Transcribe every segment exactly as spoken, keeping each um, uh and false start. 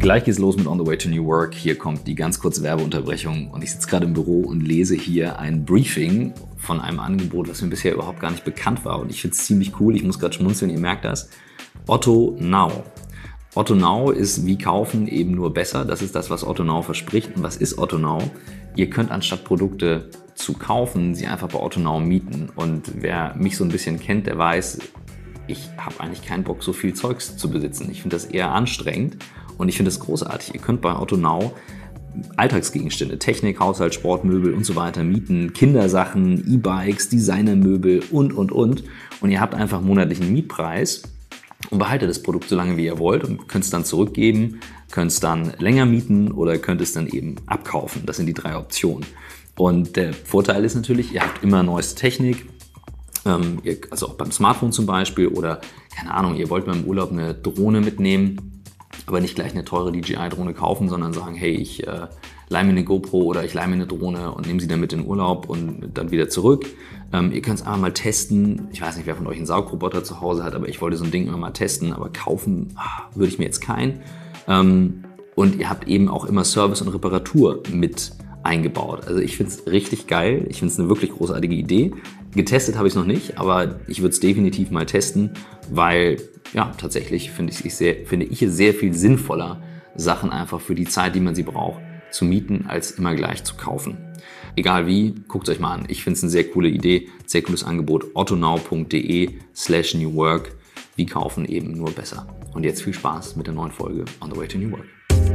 Gleich geht's los mit On the Way to New Work. Hier kommt die ganz kurze Werbeunterbrechung und ich sitze gerade im Büro und lese hier ein Briefing von einem Angebot, was mir bisher überhaupt gar nicht bekannt war und ich finde es ziemlich cool. Ich muss gerade schmunzeln, ihr merkt das. Otto Now. Otto Now ist wie kaufen eben nur besser. Das ist das, was Otto Now verspricht. Und was ist Otto Now? Ihr könnt anstatt Produkte zu kaufen, sie einfach bei Otto Now mieten. Und wer mich so ein bisschen kennt, der weiß, ich habe eigentlich keinen Bock, so viel Zeugs zu besitzen. Ich finde das eher anstrengend und ich finde das großartig. Ihr könnt bei Otto Now Alltagsgegenstände, Technik, Haushalt, Sportmöbel und so weiter mieten, Kindersachen, E-Bikes, Designermöbel und, und, und. Und ihr habt einfach einen monatlichen Mietpreis und behaltet das Produkt so lange, wie ihr wollt und könnt es dann zurückgeben, könnt es dann länger mieten oder könnt es dann eben abkaufen. Das sind die drei Optionen. Und der Vorteil ist natürlich, ihr habt immer neueste Technik, ähm, ihr, also auch beim Smartphone zum Beispiel oder, keine Ahnung, ihr wollt beim Urlaub eine Drohne mitnehmen, aber nicht gleich eine teure D J I-Drohne kaufen, sondern sagen, hey, ich äh, leihe mir eine GoPro oder ich leihe mir eine Drohne und nehme sie dann mit in den Urlaub und dann wieder zurück. Ähm, ihr könnt es einfach mal testen. Ich weiß nicht, wer von euch einen Saugroboter zu Hause hat, aber ich wollte so ein Ding immer mal testen, aber kaufen ach, würde ich mir jetzt keinen. Ähm, und ihr habt eben auch immer Service und Reparatur mit eingebaut. Also ich finde es richtig geil. Ich finde es eine wirklich großartige Idee. Getestet habe ich es noch nicht, aber ich würde es definitiv mal testen, weil ja, tatsächlich finde ich, sehr, finde ich es sehr viel sinnvoller, Sachen einfach für die Zeit, die man sie braucht, zu mieten, als immer gleich zu kaufen. Egal wie, guckt es euch mal an. Ich finde es eine sehr coole Idee, sehr cooles Angebot. ottonow.de slash New Work. Wie kaufen eben nur besser. Und jetzt viel Spaß mit der neuen Folge On the Way to New Work.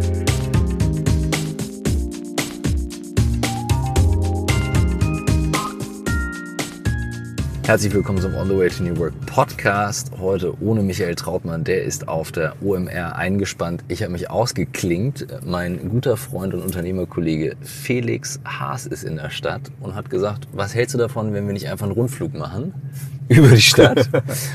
Herzlich willkommen zum On the Way to New Work Podcast. Heute ohne Michael Trautmann, der ist auf der O M R eingespannt. Ich habe mich ausgeklinkt. Mein guter Freund und Unternehmerkollege Felix Haas ist in der Stadt und hat gesagt, was hältst du davon, wenn wir nicht einfach einen Rundflug machen über die Stadt?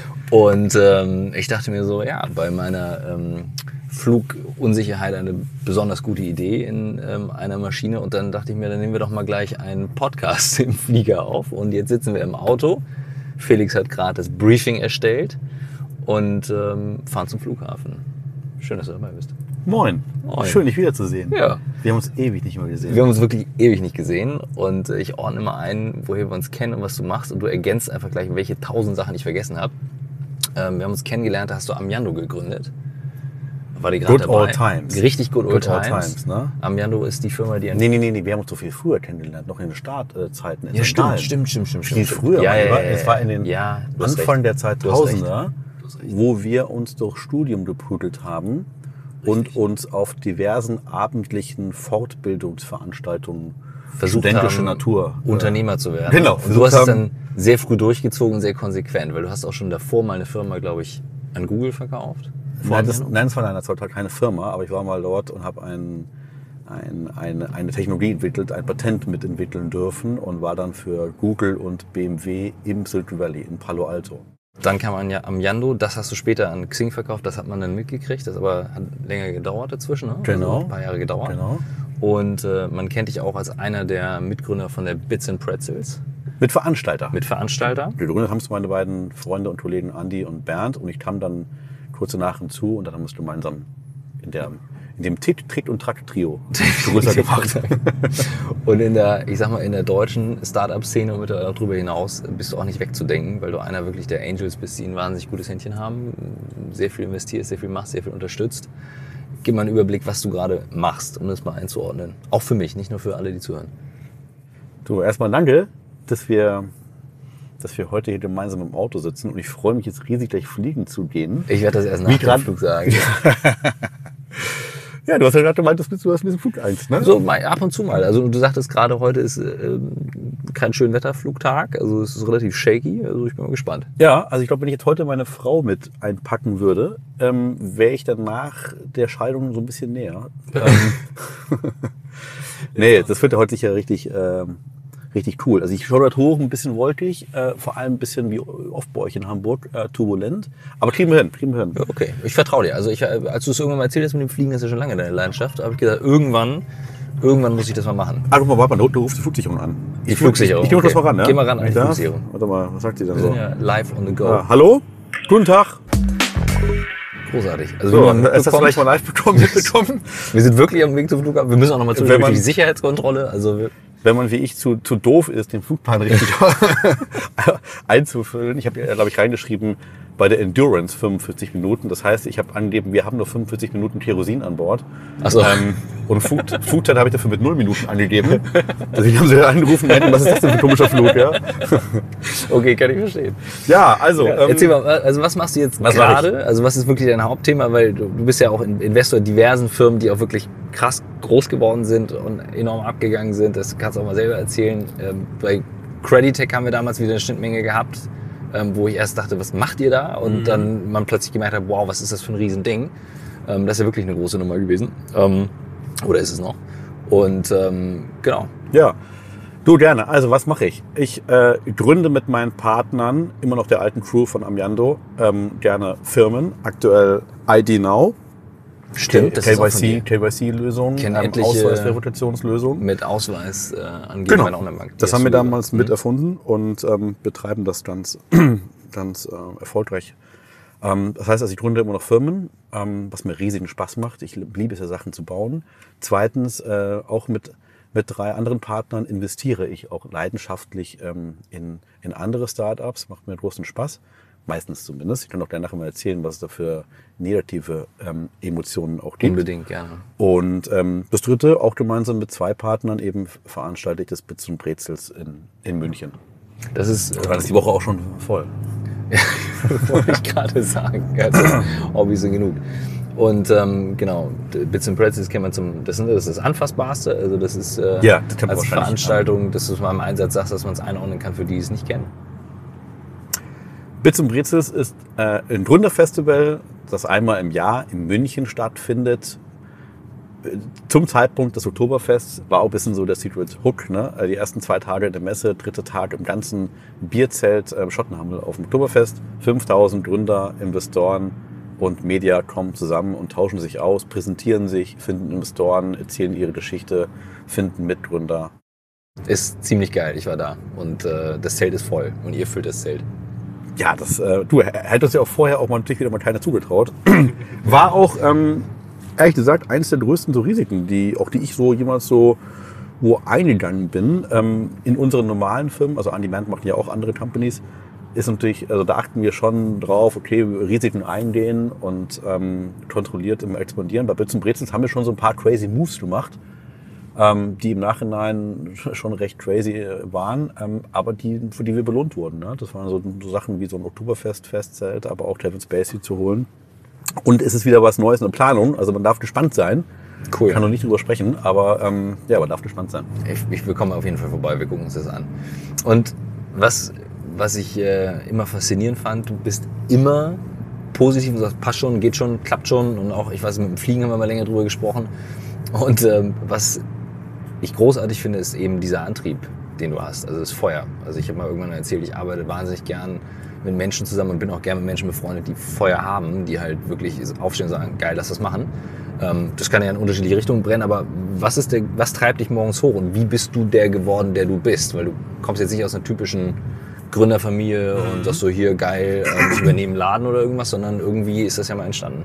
Und ähm, ich dachte mir so, ja, bei meiner ähm, Flugunsicherheit eine besonders gute Idee in ähm, einer Maschine. Und dann dachte ich mir, dann nehmen wir doch mal gleich einen Podcast im Flieger auf. Und jetzt sitzen wir im Auto. Felix hat gerade das Briefing erstellt und ähm, fahren zum Flughafen. Schön, dass du dabei bist. Moin. Moin. Schön, dich wiederzusehen. Ja. Wir haben uns ewig nicht mehr gesehen. Wir haben uns wirklich ewig nicht gesehen und ich ordne immer ein, woher wir uns kennen und was du machst und du ergänzt einfach gleich, welche tausend Sachen ich vergessen habe. Ähm, wir haben uns kennengelernt, da hast du Amyando gegründet. War die gerade Good dabei? Old Times. Richtig Good Old Good Times. Old Times, ne? Amyando ist die Firma, die... Nee, nee, nee, nee, wir haben uns so viel früher kennengelernt, noch in den Startzeiten. Ja, stimmt, stimmt, stimmt, stimmt. Viel stimmt. früher, ja, ja, ja, es war in den ja, Anfang der Du hast zweitausender, recht. Du hast recht. wo wir uns durch Studium geprügelt haben und uns auf diversen abendlichen Fortbildungsveranstaltungen versucht studentische haben, Natur Unternehmer zu werden. Genau. Und du hast es haben, dann sehr früh durchgezogen und sehr konsequent, weil du hast auch schon davor mal eine Firma, glaube ich, an Google verkauft. Nein, das, nein, es war eine, zwar keine Firma, aber ich war mal dort und habe ein, ein, eine, eine Technologie entwickelt, ein Patent mitentwickeln dürfen und war dann für Google und B M W im Silicon Valley in Palo Alto. Dann kam man ja Amyando, das hast du später an Xing verkauft, das hat man dann mitgekriegt, das aber hat länger gedauert dazwischen, ne? Genau. Also ein paar Jahre gedauert. Genau. Und äh, man kennt dich auch als einer der Mitgründer von der Bits and Pretzels. Mit Veranstalter. Mit Veranstalter. Gegründet haben es meine beiden Freunde und Kollegen Andi und Bernd und ich kam dann kurz danach hinzu und dann haben wir es gemeinsam in, der, in dem Tick, Trick und Track-Trio größer gemacht. Und in der, ich sag mal, in der deutschen Startup-Szene und darüber hinaus bist du auch nicht wegzudenken, weil du einer wirklich der Angels bist, die ein wahnsinnig gutes Händchen haben, sehr viel investierst, sehr viel machst, sehr viel unterstützt. Gib mal einen Überblick, was du gerade machst, um das mal einzuordnen. Auch für mich, nicht nur für alle, die zuhören. Du, erstmal danke, dass wir, dass wir heute hier gemeinsam im Auto sitzen und ich freue mich jetzt riesig, gleich fliegen zu gehen. Ich werde das erst nach dem Flug sagen. Ja, du hast ja gerade gemeint, du hast ein bisschen Flugangst, ne? So, mal, ab und zu mal. Also du sagtest gerade, heute ist äh, kein schön Wetterflugtag, also es ist relativ shaky, also ich bin mal gespannt. Ja, also ich glaube, wenn ich jetzt heute meine Frau mit einpacken würde, ähm, wäre ich dann nach der Scheidung so ein bisschen näher. ähm, nee, das wird ja heute sicher richtig... Ähm, Richtig cool. Also ich schaue dort hoch, ein bisschen wolkig, äh, vor allem ein bisschen wie oft bei euch in Hamburg, äh, turbulent. Aber kriegen wir hin, kriegen wir hin. Ja, okay, ich vertraue dir. Also ich, als du es irgendwann mal erzählt hast mit dem Fliegen, das ist ja schon lange deine Leidenschaft, habe ich gesagt, irgendwann, irgendwann muss ich das mal machen. Ah, guck mal, warte mal, du, du rufst die Flugsicherung an. Die Flugsicherung. Ich, ich nehme okay. das mal ran, ja? Geh mal ran an die ja? Warte Flugsicherung. mal, was sagt sie denn Wir so? sind ja live on the go. Ah, hallo? Guten Tag. Großartig. Also So, wie man das hast du mitbekommt, vielleicht mal live bekommen, mitbekommen. wir sind wirklich am Weg zum Flughafen. Wir müssen auch nochmal Wenn zurück man- durch die Sicherheitskontrolle. Also wir, Wenn man wie ich zu, zu doof ist, den Flugplan richtig einzufüllen. Ich habe ja, glaube ich, reingeschrieben, bei der Endurance fünfundvierzig Minuten. Das heißt, ich habe angegeben, wir haben nur fünfundvierzig Minuten Kerosin an Bord. Ach so. Ähm, und Food, Foodtime habe ich dafür mit null Minuten angegeben. Deswegen haben sie angerufen und meinten, was ist das denn für ein komischer Flug? Ja, okay, kann ich verstehen. ja also... Ja, ähm, erzähl mal, also was machst du jetzt was mach gerade? Also was ist wirklich dein Hauptthema? Weil du, du bist ja auch Investor in diversen Firmen, die auch wirklich krass groß geworden sind und enorm abgegangen sind. Das kannst du auch mal selber erzählen. Ähm, bei Creditech haben wir damals wieder eine Schnittmenge gehabt, ähm, wo ich erst dachte, was macht ihr da? Und Mhm. dann man plötzlich gemerkt hat, wow, was ist das für ein Riesending? Ähm, das ist ja wirklich eine große Nummer gewesen. Ähm, oder ist es noch? Und ähm, genau. Ja, du gerne. Also was mache ich? Ich äh, gründe mit meinen Partnern, immer noch der alten Crew von Amiando, ähm, gerne Firmen. Aktuell I D Now. Stimmt, das K ist auch Y von C, dir. K Y C-Lösung, Kennen ähm, etliche- Ausweisverifikationslösung. Mit Ausweis äh, angeben Genau, bei einer Online-Bank. das Die haben wir hast du damals Mhm. mit erfunden und ähm, betreiben das ganz, ganz äh, erfolgreich. Ähm, das heißt, also ich gründe immer noch Firmen, ähm, was mir riesigen Spaß macht. Ich liebe es ja, Sachen zu bauen. Zweitens, äh, auch mit, mit drei anderen Partnern investiere ich auch leidenschaftlich ähm, in, in andere Startups. Macht mir großen Spaß. Meistens zumindest. Ich kann auch gerne nachher mal erzählen, was es da für negative ähm, Emotionen auch gibt. Unbedingt, gerne. Und ähm, das dritte, auch gemeinsam mit zwei Partnern, eben veranstalte ich das Bits und Brezels in, in München. Das ist, Da ist die Woche auch schon voll. wollte ich gerade sagen. Also, Hobbys sind genug. Und ähm, genau, Bits and Pretzels kennen wir zum, das ist das, ist das Anfassbarste. Also das ist äh, Ja, das kennt man als wahrscheinlich. Veranstaltung, dass du es mal im Einsatz sagst, dass man es einordnen kann für die, die es nicht kennen. Bits und Brezels ist äh, ein Gründerfestival, das einmal im Jahr in München stattfindet. Zum Zeitpunkt des Oktoberfests war auch ein bisschen so der Secret Hook. Ne? Die ersten zwei Tage der Messe, dritte Tag im ganzen Bierzelt äh, Schottenhammel auf dem Oktoberfest. fünftausend Gründer, Investoren und Media kommen zusammen und tauschen sich aus, präsentieren sich, finden Investoren, erzählen ihre Geschichte, finden Mitgründer. Ist ziemlich geil, ich war da. Und äh, das Zelt ist voll und ihr füllt das Zelt. Ja, das, äh, du, hätte uns ja auch vorher auch mal natürlich wieder mal keiner zugetraut. War auch, ähm, ehrlich gesagt, eines der größten so Risiken, die auch die ich so jemals so wo eingegangen bin. Ähm, in unseren normalen Firmen, also On-Demand machen ja auch andere Companies, ist natürlich, also da achten wir schon drauf, okay, Risiken eingehen und ähm, kontrolliert im Expandieren. Bei Bits und Brezels haben wir schon so ein paar crazy Moves gemacht, ähm, die im Nachhinein schon recht crazy waren, ähm, aber die, für die wir belohnt wurden. Ne? Das waren so, so Sachen wie so ein Oktoberfest-Festzelt, aber auch Kevin Spacey zu holen. Und es ist wieder was Neues in der Planung, also man darf gespannt sein. Cool. Ich kann noch nicht drüber sprechen, aber ähm, ja, man darf gespannt sein. Ich, ich wir kommen auf jeden Fall vorbei, wir gucken uns das an. Und was, was ich äh, immer faszinierend fand, du bist immer positiv und sagst, passt schon, geht schon, klappt schon. Und auch, ich weiß, mit dem Fliegen haben wir mal länger drüber gesprochen. Und ähm, was ich großartig finde, ist eben dieser Antrieb, den du hast, also das Feuer. Also ich habe mal irgendwann erzählt, ich arbeite wahnsinnig gern mit Menschen zusammen und bin auch gern mit Menschen befreundet, die Feuer haben, die halt wirklich aufstehen und sagen, geil, lass das machen. Ähm, das kann ja in unterschiedliche Richtungen brennen, aber was ist der, was treibt dich morgens hoch und wie bist du der geworden, der du bist? Weil du kommst jetzt nicht aus einer typischen Gründerfamilie und sagst so, hier geil, ähm, ich übernehme einen Laden oder irgendwas, sondern irgendwie ist das ja mal entstanden.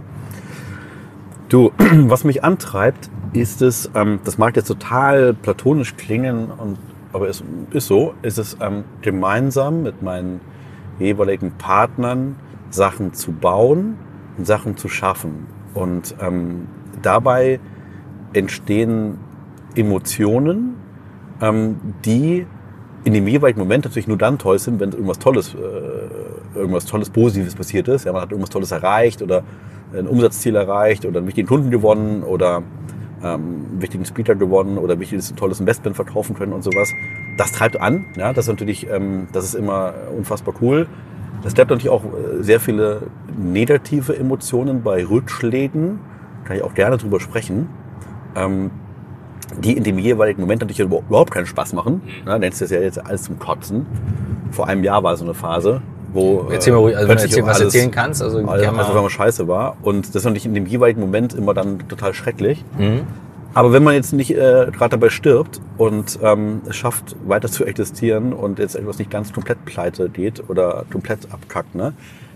Du, was mich antreibt, ist es, ähm, das mag jetzt total platonisch klingen, und, aber es ist so, ist es ähm, gemeinsam mit meinen jeweiligen Partnern Sachen zu bauen und Sachen zu schaffen. Und ähm, dabei entstehen Emotionen, ähm, die in dem jeweiligen Moment natürlich nur dann toll sind, wenn irgendwas Tolles, äh, irgendwas Tolles, Positives passiert ist. Ja, man hat irgendwas Tolles erreicht oder ein Umsatzziel erreicht oder einen wichtigen Kunden gewonnen oder ähm, einen wichtigen Speaker gewonnen oder ein wichtiges, tolles Investment verkaufen können und sowas. Das treibt an. Ja, das ist natürlich, ähm, das ist immer unfassbar cool. Das treibt natürlich auch sehr viele negative Emotionen bei Rückschlägen. Kann ich auch gerne drüber sprechen. Ähm, die in dem jeweiligen Moment natürlich überhaupt keinen Spaß machen. Ja, nennst du das ja jetzt alles zum Kotzen. Vor einem Jahr war so eine Phase, wo Erzähl mal ruhig, also wenn du plötzlich erzähl, was alles- erzählen kannst. Also, alles gerne mal- einfach mal scheiße war. Und das ist natürlich in dem jeweiligen Moment immer dann total schrecklich. Mhm. Aber wenn man jetzt nicht äh, gerade dabei stirbt und ähm, es schafft, weiter zu existieren und jetzt etwas nicht ganz komplett pleite geht oder komplett abkackt, ne,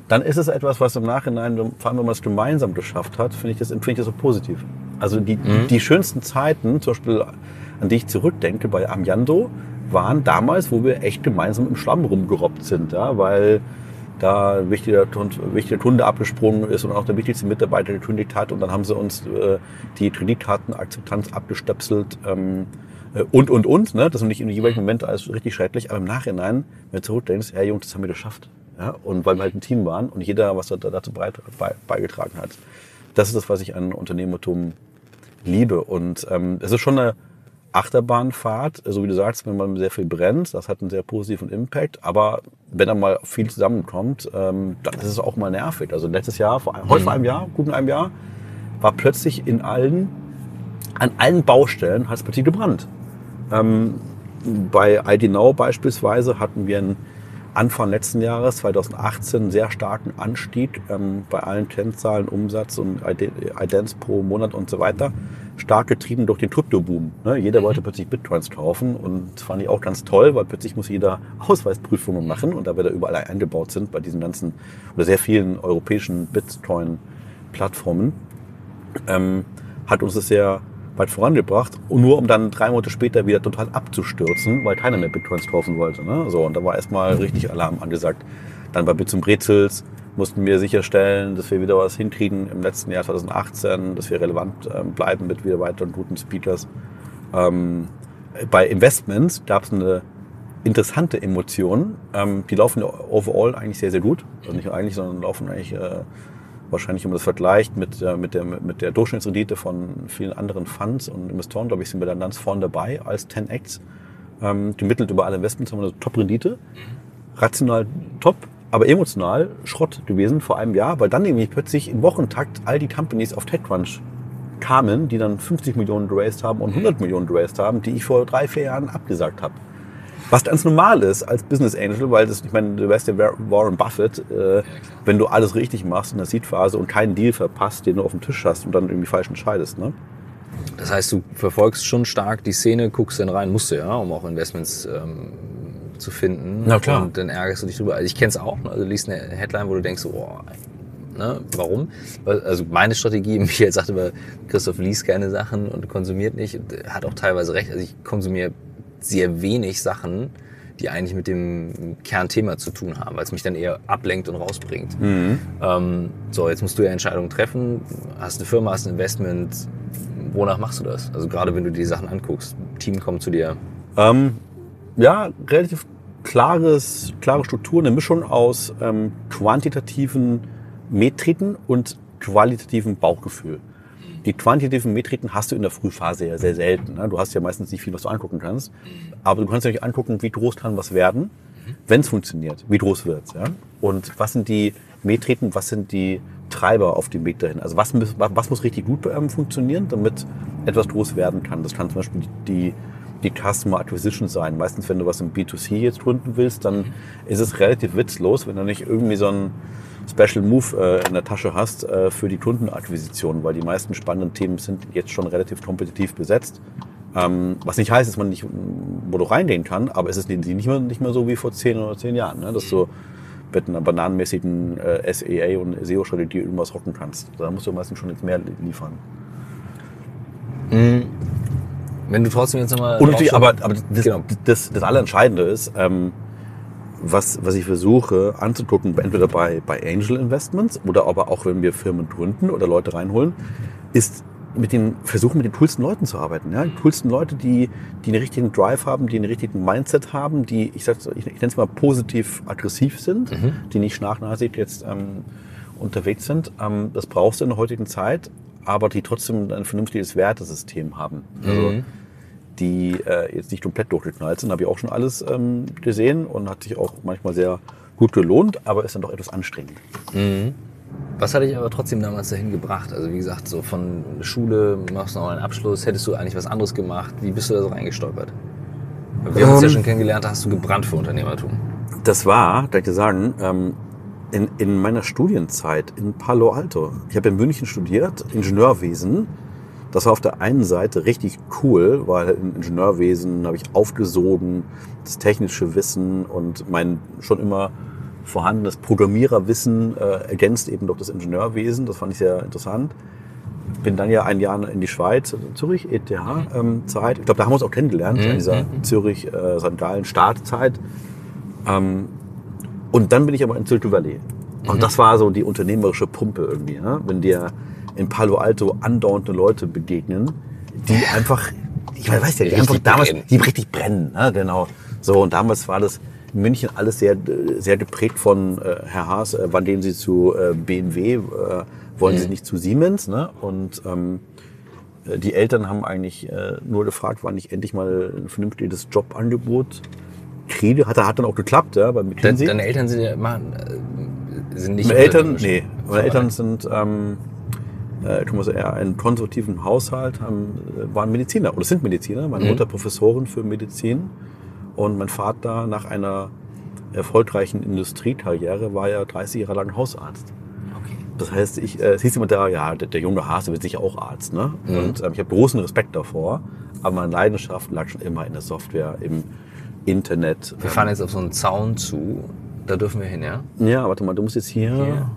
dann ist es etwas, was im Nachhinein, vor allem wenn man es gemeinsam geschafft hat, finde ich das, finde ich das so positiv. Also die, mhm. die schönsten Zeiten, zum Beispiel, an die ich zurückdenke bei Amiando, waren damals, wo wir echt gemeinsam im Schlamm rumgerobbt sind, ja, weil da ein wichtiger, wichtiger Kunde abgesprungen ist und auch der wichtigste Mitarbeiter gekündigt hat und dann haben sie uns äh, die Kreditkartenakzeptanz abgestöpselt ähm, und, und, und. Ne? Das ist nicht in jedem Moment alles richtig schrecklich, aber im Nachhinein, wenn du zurückdenkst, ja Jungs, das haben wir geschafft. Ja? Und weil wir halt ein Team waren und jeder was dazu beigetragen hat. Das ist das, was ich an Unternehmertum liebe. Und ähm, es ist schon eine Achterbahnfahrt, so wie du sagst, wenn man sehr viel brennt, das hat einen sehr positiven Impact, aber wenn dann mal viel zusammenkommt, ähm, dann ist es auch mal nervig. Also letztes Jahr, vor einem, heute vor einem Jahr, gut in einem Jahr, war plötzlich in allen, an allen Baustellen hat es plötzlich gebrannt. Ähm, bei I D Now beispielsweise hatten wir einen Anfang letzten Jahres, zwanzig achtzehn, einen sehr starken Anstieg ähm, bei allen Kennzahlen, Umsatz und Idents pro Monat und so weiter. Stark getrieben durch den Kryptoboom. Ne? Jeder wollte plötzlich Bitcoins kaufen und das fand ich auch ganz toll, weil plötzlich muss jeder Ausweisprüfungen machen und da wir da überall eingebaut sind bei diesen ganzen oder sehr vielen europäischen Bitcoin-Plattformen, ähm, hat uns das sehr weit vorangebracht und nur um dann drei Monate später wieder total abzustürzen, weil keiner mehr Bitcoins kaufen wollte. Ne? So, und da war erstmal richtig Alarm angesagt. Dann bei Bits und Brezels mussten wir sicherstellen, dass wir wieder was hinkriegen im letzten Jahr zwanzig achtzehn, dass wir relevant ähm, bleiben mit wieder weiteren guten Speakers. Ähm, bei Investments gab es eine interessante Emotion. Ähm, die laufen overall eigentlich sehr, sehr gut. Also nicht nur eigentlich, sondern laufen eigentlich äh, wahrscheinlich, wenn man das vergleicht mit, äh, mit, der, mit der Durchschnittsrendite von vielen anderen Funds und Investoren, glaube ich, sind wir dann ganz vorne dabei als zehn X. Ähm, gemittelt über alle Investments haben wir eine Top-Rendite. Rational top, aber emotional Schrott gewesen vor einem Jahr, weil dann nämlich plötzlich im Wochentakt all die Companies auf TechCrunch kamen, die dann fünfzig Millionen geraced haben und hundert Millionen geraced haben, die ich vor drei, vier Jahren abgesagt habe. Was ganz normal ist als Business Angel, weil das, ich meine, du weißt ja Warren Buffett, äh, ja, wenn du alles richtig machst in der Seed-Phase und keinen Deal verpasst, den du auf dem Tisch hast und dann irgendwie falsch entscheidest. Ne? Das heißt, du verfolgst schon stark die Szene, guckst dann rein, musst du ja, um auch Investments ähm, zu finden. Na klar. Und dann ärgerst du dich drüber. Also ich kenne es auch, also du liest eine Headline, wo du denkst, oh, ne, warum? Also meine Strategie, Michael sagte immer, Christoph liest keine Sachen und konsumiert nicht, und hat auch teilweise recht. Also ich konsumiere sehr wenig Sachen, die eigentlich mit dem Kernthema zu tun haben, weil es mich dann eher ablenkt und rausbringt. Mhm. Ähm, so, jetzt musst du ja Entscheidungen treffen, hast eine Firma, hast ein Investment, wonach machst du das? Also gerade wenn du dir die Sachen anguckst, Team kommt zu dir. Ähm, ja, relativ klares, klare Struktur, eine Mischung aus ähm, quantitativen Metriken und qualitativen Bauchgefühl. Die quantitativen Metriken hast du in der Frühphase ja sehr selten. Ne? Du hast ja meistens nicht viel, was du angucken kannst. Aber du kannst ja nicht angucken, wie groß kann was werden, wenn es funktioniert. Wie groß wird's, ja? Und was sind die Metriken, was sind die Treiber auf dem Weg dahin? Also was muss, was muss richtig gut ähm, funktionieren, damit etwas groß werden kann? Das kann zum Beispiel die, die Customer Acquisition sein. Meistens, wenn du was im B zwei C jetzt gründen willst, dann ist es relativ witzlos, wenn du nicht irgendwie so ein Special Move äh, in der Tasche hast äh, für die Kundenakquisition, weil die meisten spannenden Themen sind jetzt schon relativ kompetitiv besetzt. Ähm, was nicht heißt, dass man nicht wo du reingehen kann, aber es ist nicht mehr, nicht mehr so wie vor zehn oder zehn Jahren, ne? Dass du mit einer bananenmäßigen äh, S E A und S E O-Strategie irgendwas rocken kannst. Da musst du meistens schon jetzt mehr liefern. Mhm. Wenn du trotzdem jetzt nochmal... Und natürlich, aber, aber das, genau. das, das Allerentscheidende ist, ähm, Was, was ich versuche anzugucken, entweder bei, bei Angel Investments oder aber auch, wenn wir Firmen gründen oder Leute reinholen, ist mit den, versuchen mit den coolsten Leuten zu arbeiten. Ja? Die coolsten Leute, die, die einen richtigen Drive haben, die einen richtigen Mindset haben, die, ich, sag's, ich, ich nenne es mal positiv aggressiv sind, mhm. die nicht schnachnasig jetzt ähm, unterwegs sind. Ähm, das brauchst du in der heutigen Zeit, aber die trotzdem ein vernünftiges Wertesystem haben. Also, mhm. die äh, jetzt nicht komplett durchgeknallt sind, habe ich auch schon alles ähm, gesehen und hat sich auch manchmal sehr gut gelohnt, aber ist dann doch etwas anstrengend. Mhm. Was hat dich aber trotzdem damals dahin gebracht? Also wie gesagt, so von Schule, machst du noch einen Abschluss, hättest du eigentlich was anderes gemacht? Wie bist du da so reingestolpert? Wir haben uns ja schon kennengelernt, da hast du gebrannt für Unternehmertum. Das war, kann ich dir sagen, ähm, in, in meiner Studienzeit in Palo Alto. Ich habe in München studiert, Ingenieurwesen. Das war auf der einen Seite richtig cool, weil im Ingenieurwesen habe ich aufgesogen, das technische Wissen und mein schon immer vorhandenes Programmiererwissen äh, ergänzt eben durch das Ingenieurwesen. Das fand ich sehr interessant. Bin dann ja ein Jahr in die Schweiz, Zürich, E T H-Zeit. Ähm, ich glaube, da haben wir uns auch kennengelernt, mhm. in dieser Zürich-Sankt Gallen-Startzeit. Ähm, und dann bin ich aber in Silicon Valley. Und mhm. das war so die unternehmerische Pumpe irgendwie. Ne? Wenn dir in Palo Alto andauernde Leute begegnen, die einfach, ich weiß ja, die, die einfach damals, brennen. die richtig brennen. Ne? Genau. So, und damals war das in München alles sehr, sehr geprägt von äh, Herr Haas, äh, wann gehen Sie zu äh, B M W, äh, wollen mhm. Sie nicht zu Siemens? Ne? Und ähm, die Eltern haben eigentlich äh, nur gefragt, wann ich endlich mal ein vernünftiges Jobangebot kriege. Hat, hat dann auch geklappt, ja, bei McKinsey. Deine Eltern sind, ja, machen, sind nicht... Meine Eltern, nee, meine Eltern sind... Ähm, äh, ich muss eher einen konservativen Haushalt, haben, waren Mediziner oder sind Mediziner. Meine mhm. Mutter Professorin für Medizin und mein Vater nach einer erfolgreichen Industriekarriere war ja dreißig Jahre lang Hausarzt. Okay. Das heißt, ich, äh, es hieß immer da, ja, der, der junge Haas wird sicher auch Arzt. Ne? Mhm. Und ähm, ich habe großen Respekt davor, aber meine Leidenschaft lag schon immer in der Software, im Internet. Wir fahren jetzt auf so einen Zaun zu, da dürfen wir hin, ja? Ja, warte mal, du musst jetzt hier... hier.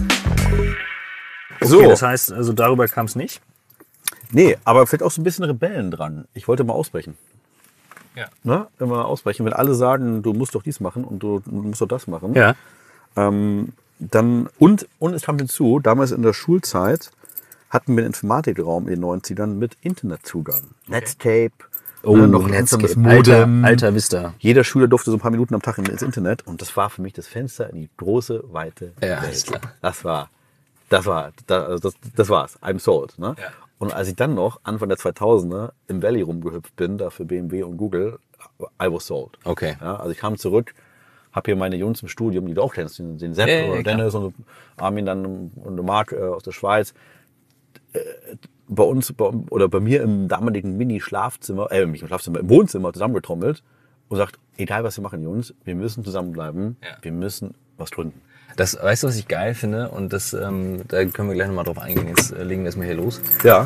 Okay, so. Das heißt, also darüber kam es nicht? Nee, aber vielleicht auch so ein bisschen Rebellen dran. Ich wollte mal ausbrechen. Ja. Ne? Immer ausbrechen. Wenn alle sagen, du musst doch dies machen und du musst doch das machen. Ja. Ähm, dann, und, und es kam hinzu, damals in der Schulzeit hatten wir einen Informatikraum in den neunzigern mit Internetzugang. Okay. Netscape. Oh, ne, noch Netscape. Alter, alter Vista. Jeder Schüler durfte so ein paar Minuten am Tag ins Internet. Und das war für mich das Fenster in die große, weite ja, Welt. Ist klar. Das war... Das war, das, das, das war's. I'm sold. Ne? Ja. Und als ich dann noch Anfang der zweitausender im Valley rumgehüpft bin, da für B M W und Google, I was sold. Okay. Ja, also ich kam zurück, habe hier meine Jungs im Studium, die du auch kennst, den, den Sepp ja, ja, oder Dennis und Armin dann und Marc äh, aus der Schweiz. Äh, bei uns bei, oder bei mir im damaligen Mini-Schlafzimmer, äh, nicht im Schlafzimmer, im Wohnzimmer zusammengetrommelt und sagt, egal was wir machen, Jungs, wir müssen zusammenbleiben, ja. wir müssen was gründen. Das, weißt du, was ich geil finde? Und das, ähm, da können wir gleich nochmal drauf eingehen. Jetzt äh, legen wir erstmal hier los. Ja.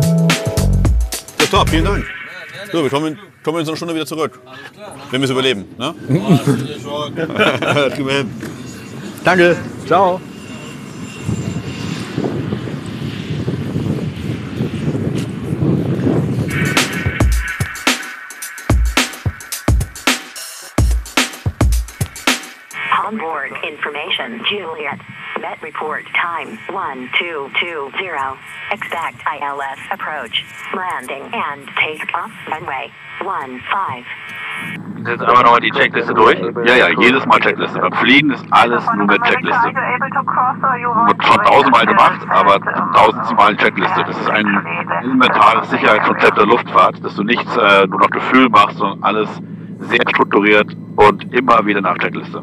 Ja, top, vielen Dank. So, wir kommen, kommen in so einer Stunde wieder zurück. Wenn wir es überleben. Ne? Kriegen wir hin. Danke. Ciao. Onboard information, Juliet. Met report time one two two zero. Expect I L S approach. Landing and take off runway one five. Jetzt einmal nochmal die Checkliste durch. Ja, ja, jedes Mal Checkliste. Beim Fliegen ist alles nur mit Checkliste. Wird schon tausendmal gemacht, aber tausendmal Checkliste. Das ist ein elementares Sicherheitskonzept der Luftfahrt, dass du nichts äh, nur nach Gefühl machst, sondern alles sehr strukturiert und immer wieder nach Checkliste.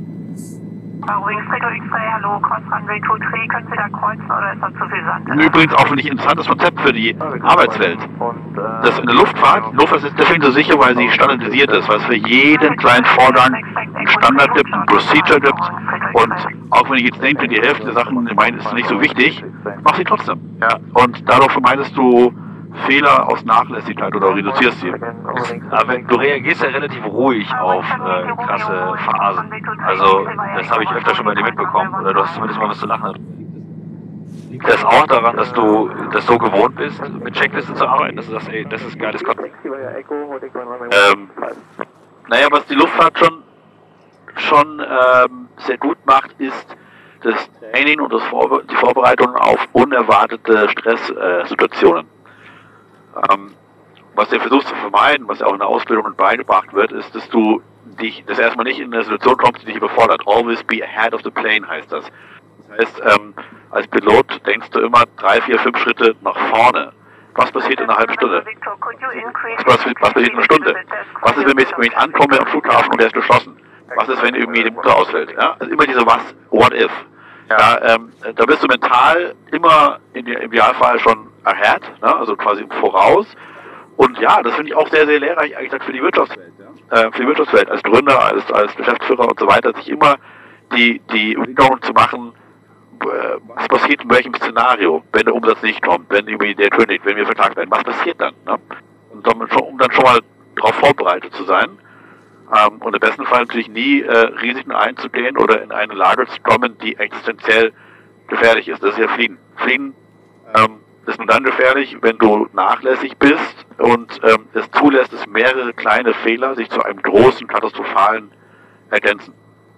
Hallo, Cross Runway zwei drei, können Sie da kreuzen oder ist das zu viel Sand? Übrigens auch finde ich ein interessantes Konzept für die Arbeitswelt. Das in der Luftfahrt, Luftfahrt ist deswegen so sicher, weil sie standardisiert ist, weil es für jeden kleinen Vorgang einen Standard gibt, einen Procedure gibt und auch wenn ich jetzt denke, die Hälfte der Sachen meine ist nicht so wichtig, mach sie trotzdem. Ja. Und dadurch vermeidest du Fehler aus Nachlässigkeit oder reduzierst sie. Aber du reagierst ja relativ ruhig auf äh, krasse Phasen. Also das habe ich öfter schon bei dir mitbekommen. Oder du hast zumindest mal was zu lachen. Liegt das auch daran, dass du das so gewohnt bist, mit Checklisten zu arbeiten, dass du sagst, ey, das ist geiles Content? Ähm, naja, was die Luftfahrt schon, schon ähm, sehr gut macht, ist das Training und das Vorbe- die Vorbereitung auf unerwartete Stresssituationen. Äh, Ähm, was du versuchst zu vermeiden, was ja auch in der Ausbildung mit beigebracht wird, ist, dass du dich, das erstmal nicht in eine Situation kommst, die dich überfordert. Always be ahead of the plane heißt das. Das heißt, ähm, als Pilot denkst du immer drei, vier, fünf Schritte nach vorne. Was passiert in einer halben Stunde? Was, was passiert in einer Stunde? Was ist, wenn ich ankomme am Flughafen und der ist geschlossen? Was ist, wenn irgendwie die Motor ausfällt? Ja? Also immer diese was, what if. Ja, ähm, da bist du mental immer in der, im Idealfall schon ahead, ne? Also quasi im Voraus. Und ja, das finde ich auch sehr, sehr lehrreich eigentlich für die Wirtschaftswelt. Ja? Äh, für die Wirtschaftswelt, als Gründer, als, als Geschäftsführer und so weiter, sich immer die, die Überlegungen zu machen, äh, was passiert in welchem Szenario, wenn der Umsatz nicht kommt, wenn irgendwie der kündigt, wenn wir verklagt werden, was passiert dann? Ne? Und dann schon, um dann schon mal darauf vorbereitet zu sein. Ähm, und im besten Fall natürlich nie äh, Risiken einzugehen oder in eine Lage zu kommen, die existenziell gefährlich ist. Das ist ja Fliehen. Fliehen ähm, ist nur dann gefährlich, wenn du nachlässig bist und ähm, es zulässt, dass mehrere kleine Fehler sich zu einem großen, katastrophalen ergänzen.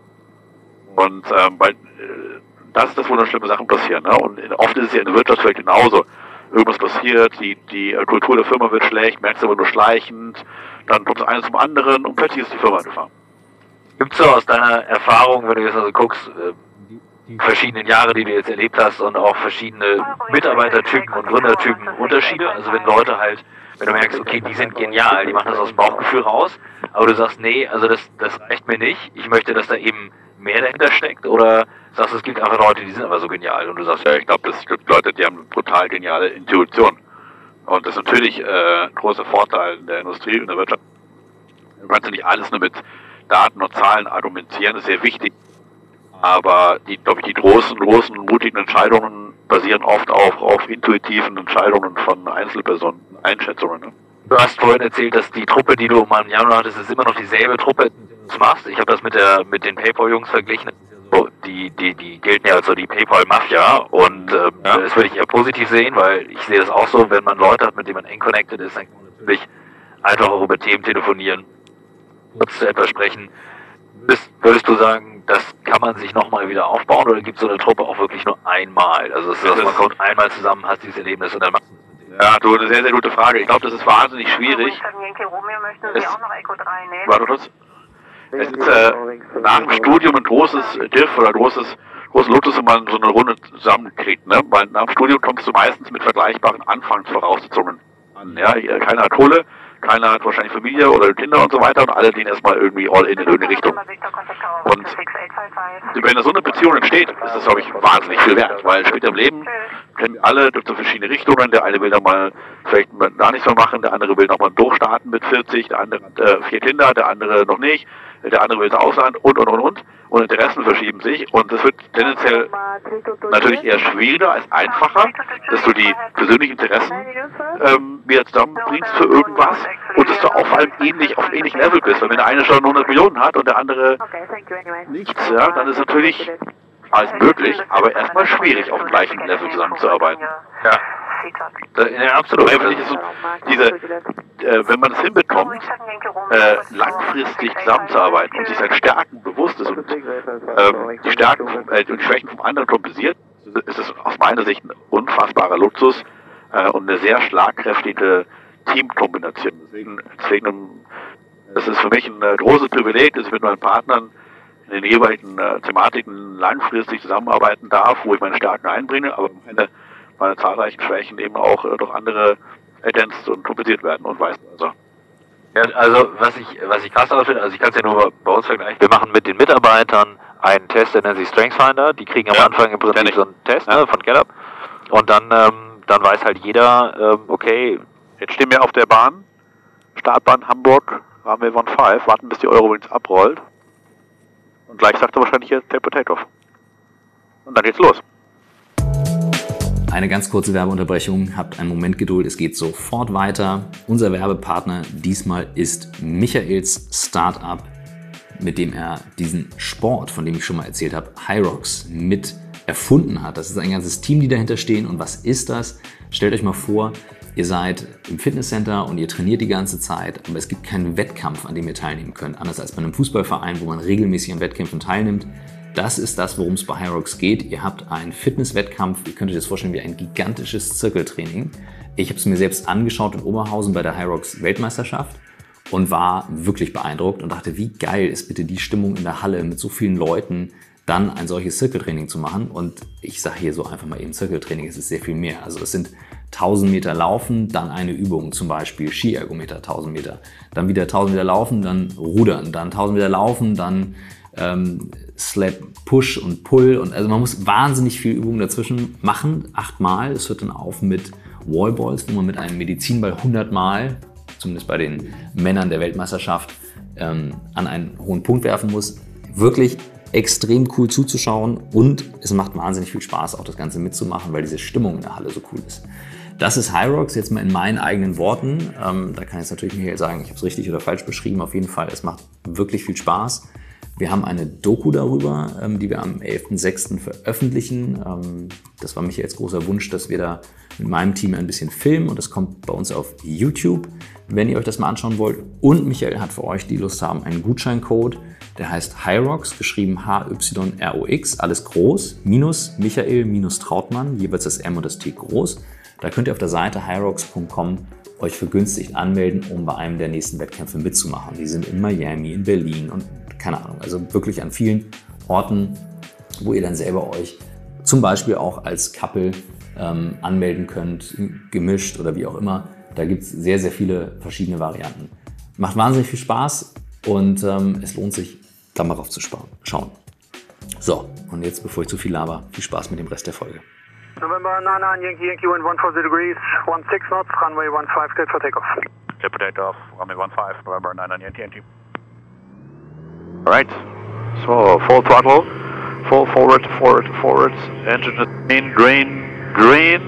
Und ähm, weil, äh, das ist das, wo dann schlimme Sachen passieren. Ne? Und oft ist es ja in der Wirtschaftswelt genauso. Irgendwas passiert, die, die Kultur der Firma wird schlecht, merkst du aber nur schleichend, dann kommt das eine zum anderen und plötzlich ist die Firma gefahren. Gibt es so aus deiner Erfahrung, wenn du jetzt also guckst, die verschiedenen Jahre, die du jetzt erlebt hast und auch verschiedene Mitarbeitertypen und Gründertypen Unterschiede? Also wenn Leute halt, wenn du merkst, okay, die sind genial, die machen das aus dem Bauchgefühl raus, aber du sagst, nee, also das, das reicht mir nicht, ich möchte, dass da eben mehr dahinter steckt, oder sagst du, es gibt einfach Leute, die sind aber so genial und du sagst, ja, ich glaube, es gibt Leute, die haben brutal geniale Intuition. Und das ist natürlich äh, ein großer Vorteil in der Industrie und der Wirtschaft. Du kannst ja nicht alles nur mit Daten und Zahlen argumentieren, das ist sehr wichtig. Aber die, glaube ich, die großen, großen, mutigen Entscheidungen basieren oft auch auf intuitiven Entscheidungen von Einzelpersonen, Einschätzungen. Ne? Du hast vorhin erzählt, dass die Truppe, die du mal im Januar hattest, ist immer noch dieselbe Truppe, die du machst. Ich habe das mit der mit den PayPal-Jungs verglichen. Die, die, die gelten ja als so die PayPal-Mafia und ähm, ja. Das würde ich eher positiv sehen, weil ich sehe das auch so, wenn man Leute hat, mit denen man eng connected ist, dann kann man natürlich einfach auch über Themen telefonieren, kurz zu etwas sprechen. Bist, würdest du sagen, das kann man sich nochmal wieder aufbauen oder gibt es so eine Truppe auch wirklich nur einmal? Also es ist, dass man kommt einmal zusammen, hast dieses Erlebnis und dann macht Ja, du, eine sehr, sehr gute Frage. Ich glaube, das ist wahnsinnig schwierig. Es, warte kurz. Es ist äh, nach dem Studium ein großes Diff oder großes, großes Lotus, wenn man so eine Runde zusammenkriegt. Ne? Weil nach dem Studium kommst du meistens mit vergleichbaren Anfangsvoraussetzungen an. Ja? Keiner hat Kohle, keiner hat wahrscheinlich Familie oder Kinder und so weiter und alle gehen erstmal irgendwie all in in irgendeine Richtung. Und wenn so eine Beziehung entsteht, ist das, glaube ich, wahnsinnig viel wert, weil später im Leben kennen wir alle durch so verschiedene Richtungen. Der eine will dann mal vielleicht mal gar nichts mehr machen, der andere will noch mal durchstarten mit vierzig, der andere hat äh, vier Kinder, der andere noch nicht, der andere will ins Ausland und, und, und, und. Und Interessen verschieben sich und es wird tendenziell natürlich eher schwieriger als einfacher, dass du die persönlichen Interessen ähm, wieder zusammenbringst für irgendwas und dass du auch vor allem ähnlich, auf ähnlichem Level bist. Weil wenn der eine schon hundert Millionen hat und der andere nichts, ja, dann ist natürlich alles möglich, aber erstmal schwierig, auf dem gleichen Level zusammenzuarbeiten. Ja. Ja, absolut. So, diese, äh, wenn man es hinbekommt, äh, langfristig zusammenzuarbeiten und sich seinen Stärken bewusst ist und ähm, die Stärken äh, und die Schwächen vom anderen kompensiert, ist es aus meiner Sicht ein unfassbarer Luxus äh, und eine sehr schlagkräftige Teamkombination. Deswegen, deswegen das ist für mich ein äh, großes Privileg, dass ich mit meinen Partnern in den jeweiligen äh, Thematiken langfristig zusammenarbeiten darf, wo ich meine Stärken einbringe, aber meine meine zahlreichen Schwächen eben auch äh, durch andere ergänzt und kompensiert werden und weiß also. Ja, also was ich was ich krass daran finde, also ich kann es ja nur bei uns vergleichen, wir machen mit den Mitarbeitern einen Test, der nennt sich StrengthsFinder, die kriegen am ja, Anfang im Prinzip so einen Test ja. ne, von Gallup und dann ähm, dann weiß halt jeder, ähm, okay, jetzt stehen wir auf der Bahn, Startbahn Hamburg, Runway fünfzehn, warten bis die Eurowings abrollt und gleich sagt er wahrscheinlich jetzt Take Takeoff. Und dann geht's los. Eine ganz kurze Werbeunterbrechung, habt einen Moment Geduld, es geht sofort weiter. Unser Werbepartner diesmal ist Michaels Startup, mit dem er diesen Sport, von dem ich schon mal erzählt habe, Hyrox, mit erfunden hat. Das ist ein ganzes Team, die dahinter stehen. Und was ist das? Stellt euch mal vor, ihr seid im Fitnesscenter und ihr trainiert die ganze Zeit, aber es gibt keinen Wettkampf, an dem ihr teilnehmen könnt. Anders als bei einem Fußballverein, wo man regelmäßig an Wettkämpfen teilnimmt. Das ist das, worum es bei Hyrox geht. Ihr habt einen Fitnesswettkampf, ihr könnt euch das vorstellen wie ein gigantisches Zirkeltraining. Ich habe es mir selbst angeschaut in Oberhausen bei der Hyrox Weltmeisterschaft und war wirklich beeindruckt und dachte, wie geil ist bitte die Stimmung in der Halle mit so vielen Leuten, dann ein solches Zirkeltraining zu machen. Und ich sage hier so einfach mal eben Zirkeltraining, es ist sehr viel mehr. Also es sind tausend Meter Laufen, dann eine Übung, zum Beispiel Skiergometer tausend Meter, dann wieder tausend Meter Laufen, dann Rudern, dann tausend Meter Laufen, dann ähm, Sled Push und Pull und also man muss wahnsinnig viel Übungen dazwischen machen, achtmal. Es hört dann auf mit Wallballs, wo man mit einem Medizinball hundert Mal, zumindest bei den Männern der Weltmeisterschaft, ähm, an einen hohen Punkt werfen muss. Wirklich extrem cool zuzuschauen und es macht wahnsinnig viel Spaß, auch das Ganze mitzumachen, weil diese Stimmung in der Halle so cool ist. das ist Hyrox, jetzt mal in meinen eigenen Worten. Ähm, da kann jetzt natürlich Michael sagen, ich habe es richtig oder falsch beschrieben. Auf jeden Fall, es macht wirklich viel Spaß. Wir haben eine Doku darüber, ähm, die wir am elften sechsten veröffentlichen. Ähm, das war Michaels großer Wunsch, dass wir da mit meinem Team ein bisschen filmen und das kommt bei uns auf YouTube, wenn ihr euch das mal anschauen wollt. Und Michael hat für euch, die Lust haben, einen Gutscheincode, der heißt Hyrox, geschrieben H Y R O X, alles groß, minus Michael, minus Trautmann, jeweils das M und das T groß. Da könnt ihr auf der Seite hyrox punkt com euch vergünstigt anmelden, um bei einem der nächsten Wettkämpfe mitzumachen. Die sind in Miami, in Berlin und keine Ahnung, also wirklich an vielen Orten, wo ihr dann selber euch zum Beispiel auch als Couple ähm, anmelden könnt, gemischt oder wie auch immer. Da gibt es sehr, sehr viele verschiedene Varianten. Macht wahnsinnig viel Spaß und ähm, es lohnt sich, da mal drauf zu schauen. So, und jetzt, bevor ich zu viel laber, viel Spaß mit dem Rest der Folge. November nine nine, Yankee, Yankee, wind one forty degrees, one six knots, runway one five, cleared for takeoff. Clear for takeoff, runway one five, November nine nine, Yankee, Yankee. Alright, so full throttle, full forward, forward, forward, engine is green, green, green,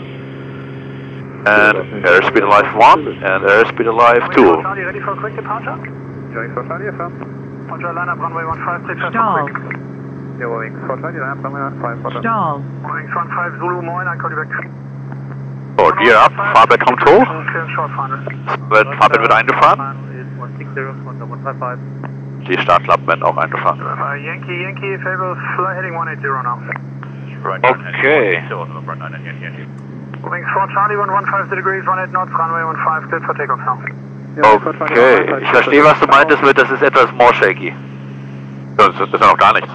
and airspeed alive one, and airspeed alive two. Charlie, ready for a quick departure? Going for Charlie, affirm. Roger, line up, runway one five, take Stall. Yeah, wings for Charlie, line up, runway one five, Roger. Stall. Wings one five, Zulu, moin, I call you back. So, Gear up, Fahrbett kommt hoch, Clear short final. wird, Fahrbett wird eingefahren, one six zero, one five five. die Startklappen werden auch eingefahren. Uh, Yankee, Yankee, Fable, fly heading one eight zero now. Okay. Wings four Charlie, one one five degrees, one eight knots, runway one five, cleared for takeoff now. Okay, ich verstehe, was du meintest mit, das ist etwas more shaky. Das ist, das ist ja noch gar nichts.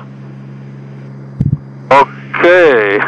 Okay.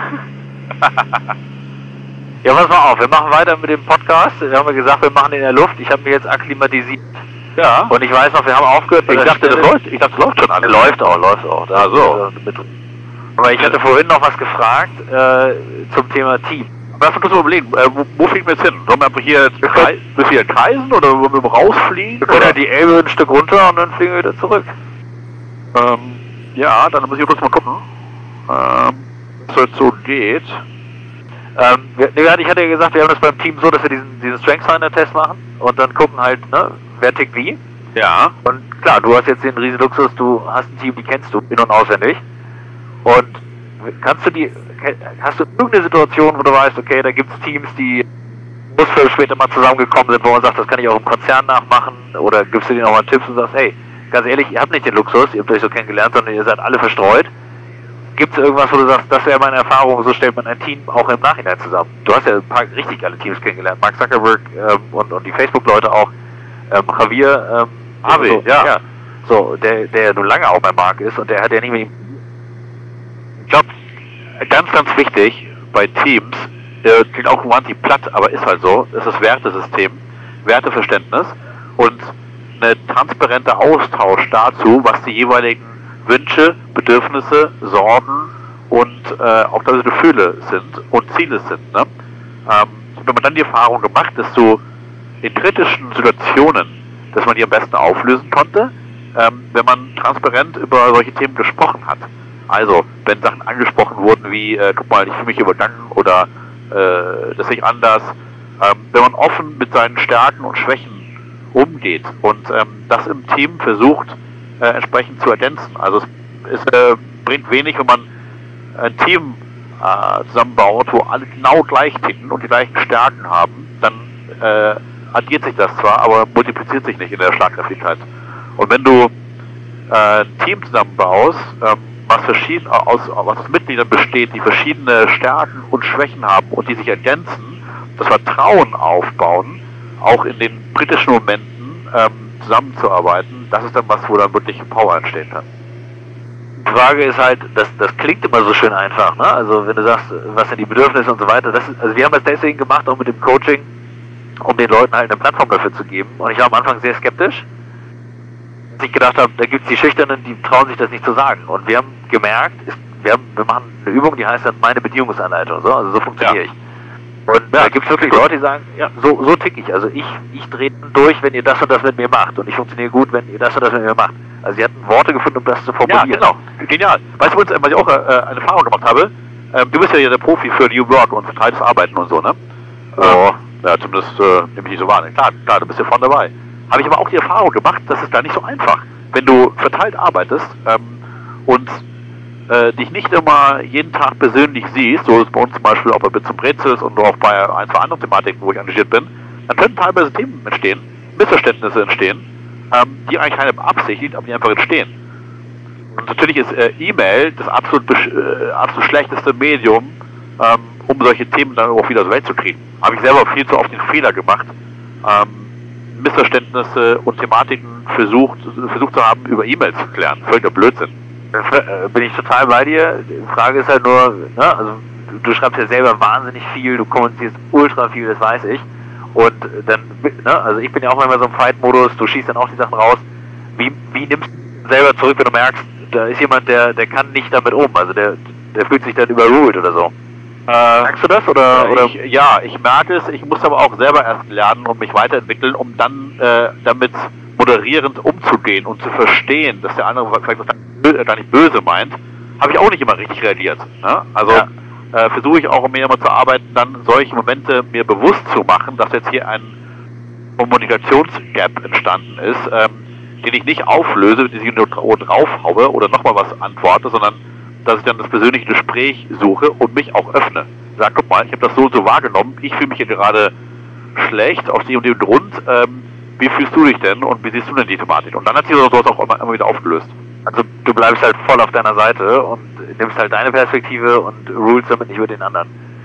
Ja, pass mal auf, wir machen weiter mit dem Podcast. Wir haben ja gesagt, wir machen in der Luft. Ich habe mich jetzt akklimatisiert. Ja. Und ich weiß noch, wir haben aufgehört. Ich dachte, das läuft, ich dachte, das läuft schon alles. Läuft auch, läuft auch. Da so. Aber ich hatte vorhin noch was gefragt äh, zum Thema Team. Lass uns mal überlegen, äh, wo, wo fliegen wir jetzt hin? Sollen wir einfach hier jetzt krei bis hier kreisen oder wollen wir rausfliegen? Wir können ja die Elbe ein Stück runter und dann fliegen wir wieder zurück. Ähm, ja, dann muss ich kurz mal gucken, ähm, was jetzt so geht. Ähm, wir, ich hatte ja gesagt, wir haben das beim Team so, dass wir diesen, diesen Strength Finder Test machen und dann gucken halt, ne, wer tickt wie. Ja. Und klar, du hast jetzt den riesen Luxus, du hast ein Team, die kennst du in- und auswendig. Und kannst du die, hast du irgendeine Situation, wo du weißt, okay, da gibt es Teams, die muss für später mal zusammengekommen sind, wo man sagt, das kann ich auch im Konzern nachmachen, oder gibst du denen auch mal Tipps und sagst, hey, ganz ehrlich, ihr habt nicht den Luxus, ihr habt euch so kennengelernt, sondern ihr seid alle verstreut. Gibt es irgendwas, wo du sagst, das wäre meine Erfahrung, so stellt man ein Team auch im Nachhinein zusammen? Du hast ja ein paar richtig geile Teams kennengelernt, Mark Zuckerberg ähm, und, und die Facebook-Leute auch, ähm, Javier, ähm, Harvey, so, ja. ja. So, der, der nun lange auch bei Mark ist und der hat ja nicht mehr. Ich glaube, ganz, ganz wichtig bei Teams, äh, klingt auch wahnsinnig platt, aber ist halt so, ist das Wertesystem, Werteverständnis und ein transparenter Austausch dazu, was die jeweiligen Wünsche, Bedürfnisse, Sorgen und äh, auch das Gefühle sind und Ziele sind. Ne? Ähm, wenn man dann die Erfahrung gemacht, dass du in kritischen Situationen, dass man die am besten auflösen konnte, ähm, wenn man transparent über solche Themen gesprochen hat. Also, wenn Sachen angesprochen wurden wie, äh, guck mal, ich fühle mich übergangen oder äh, das sehe ich anders, ähm, wenn man offen mit seinen Stärken und Schwächen umgeht und ähm, das im Team versucht, äh, entsprechend zu ergänzen. Also es, es äh, bringt wenig, wenn man ein Team äh, zusammenbaut, wo alle genau gleich ticken und die gleichen Stärken haben, dann äh, addiert sich das zwar, aber multipliziert sich nicht in der Schlagkräftigkeit. Und wenn du äh, ein Team zusammenbaust, ähm, was verschieden aus, was aus Mitgliedern besteht, die verschiedene Stärken und Schwächen haben und die sich ergänzen, das Vertrauen aufbauen, auch in den kritischen Momenten ähm, zusammenzuarbeiten, das ist dann was, wo dann wirklich Power entstehen kann. Die Frage ist halt, das, das klingt immer so schön einfach, ne? Also wenn du sagst, was sind die Bedürfnisse und so weiter, das ist, also wir haben das deswegen gemacht, auch mit dem Coaching, um den Leuten halt eine Plattform dafür zu geben. Und ich war am Anfang sehr skeptisch, dass ich gedacht habe, da gibt es die Schüchternen, die trauen sich das nicht zu sagen. Und wir haben gemerkt, ist, wir, haben, wir machen eine Übung, die heißt dann meine Beziehungsanleitung, so, also so funktioniere Ja. ich. Und ja, da gibt es wirklich Leute, die sagen, ja, so, so tick ich. Also ich, ich drehe durch, wenn ihr das und das mit mir macht. Und ich funktioniere gut, wenn ihr das und das mit mir macht. Also sie hatten Worte gefunden, um das zu formulieren. Ja, genau. Genial. Weißt du, was ich auch äh, eine Erfahrung gemacht habe? Ähm, du bist ja der Profi für New Work und verteiltes Arbeiten und so, ne? Oh. Ja, zumindest äh, nehme ich nicht so wahr. Klar, klar, du bist ja vorne dabei. Habe ich aber auch die Erfahrung gemacht, das ist da nicht so einfach. Wenn du verteilt arbeitest ähm, und äh, dich nicht immer jeden Tag persönlich siehst, so ist bei uns zum Beispiel auch bei Bits und Brezels und auch bei ein, zwei anderen Thematiken, wo ich engagiert bin, dann können teilweise Themen entstehen, Missverständnisse entstehen, ähm, die eigentlich keine beabsichtigt, aber die einfach entstehen. Und natürlich ist äh, E-Mail das absolut, äh, absolut schlechteste Medium, ähm, um solche Themen dann auch wieder aus der Welt zu kriegen. Habe ich selber viel zu oft den Fehler gemacht, ähm, Missverständnisse und Thematiken versucht, versucht zu haben, über E-Mails zu klären. Völliger Blödsinn. Bin ich total bei dir. Die Frage ist halt nur, ne, also du, du schreibst ja selber wahnsinnig viel, du kommunizierst ultra viel, das weiß ich. Und dann, ne, also ich bin ja auch immer so im Fight-Modus, du schießt dann auch die Sachen raus. Wie, wie nimmst du selber zurück, wenn du merkst, da ist jemand, der, der kann nicht damit um, also der, der fühlt sich dann überruled oder so. Äh, Merkst du das? Oder, oder? Ich, ja, ich merke es. Ich muss aber auch selber erst lernen und mich weiterentwickeln, um dann äh, damit moderierend umzugehen und zu verstehen, dass der andere vielleicht was gar nicht böse meint. Habe ich auch nicht immer richtig reagiert. Ne? Also Ja. äh, versuche ich auch mehr immer zu arbeiten, dann solche Momente mir bewusst zu machen, dass jetzt hier ein Kommunikationsgap entstanden ist, ähm, den ich nicht auflöse, den ich nur draufhaue oder nochmal was antworte, sondern dass ich dann das persönliche Gespräch suche und mich auch öffne. Sag, guck mal, ich habe das so und so wahrgenommen, ich fühle mich hier gerade schlecht, aus dem und dem Grund, ähm, wie fühlst du dich denn und wie siehst du denn die Thematik? Und dann hat sich sowas auch immer, immer wieder aufgelöst. Also du bleibst halt voll auf deiner Seite und nimmst halt deine Perspektive und rulest damit nicht über den anderen.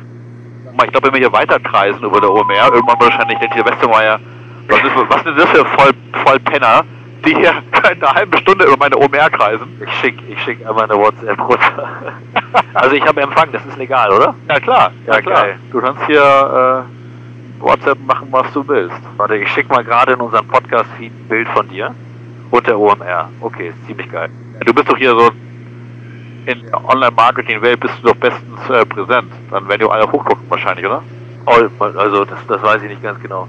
Ich glaube, wenn wir hier weiterkreisen über der O M R, irgendwann wahrscheinlich denkt hier Westermeier, was ist, was ist das für voll, voll Penner, die hier eine halbe Stunde über meine O M R kreisen. Ich schick, ich schick einmal eine WhatsApp runter. Also ich habe Empfang, das ist legal, oder? Ja klar, ja, Ja, klar. geil. Du kannst hier äh, WhatsApp machen, was du willst. Warte, ich schick mal gerade in unseren Podcast-Feed ein Bild von dir und der O M R. Okay, ist ziemlich geil. Ja, du bist doch hier so in der Online-Marketing-Welt bist du doch bestens äh, präsent. Dann werden die alle hochgucken wahrscheinlich, oder? Oh, also das, das weiß ich nicht ganz genau.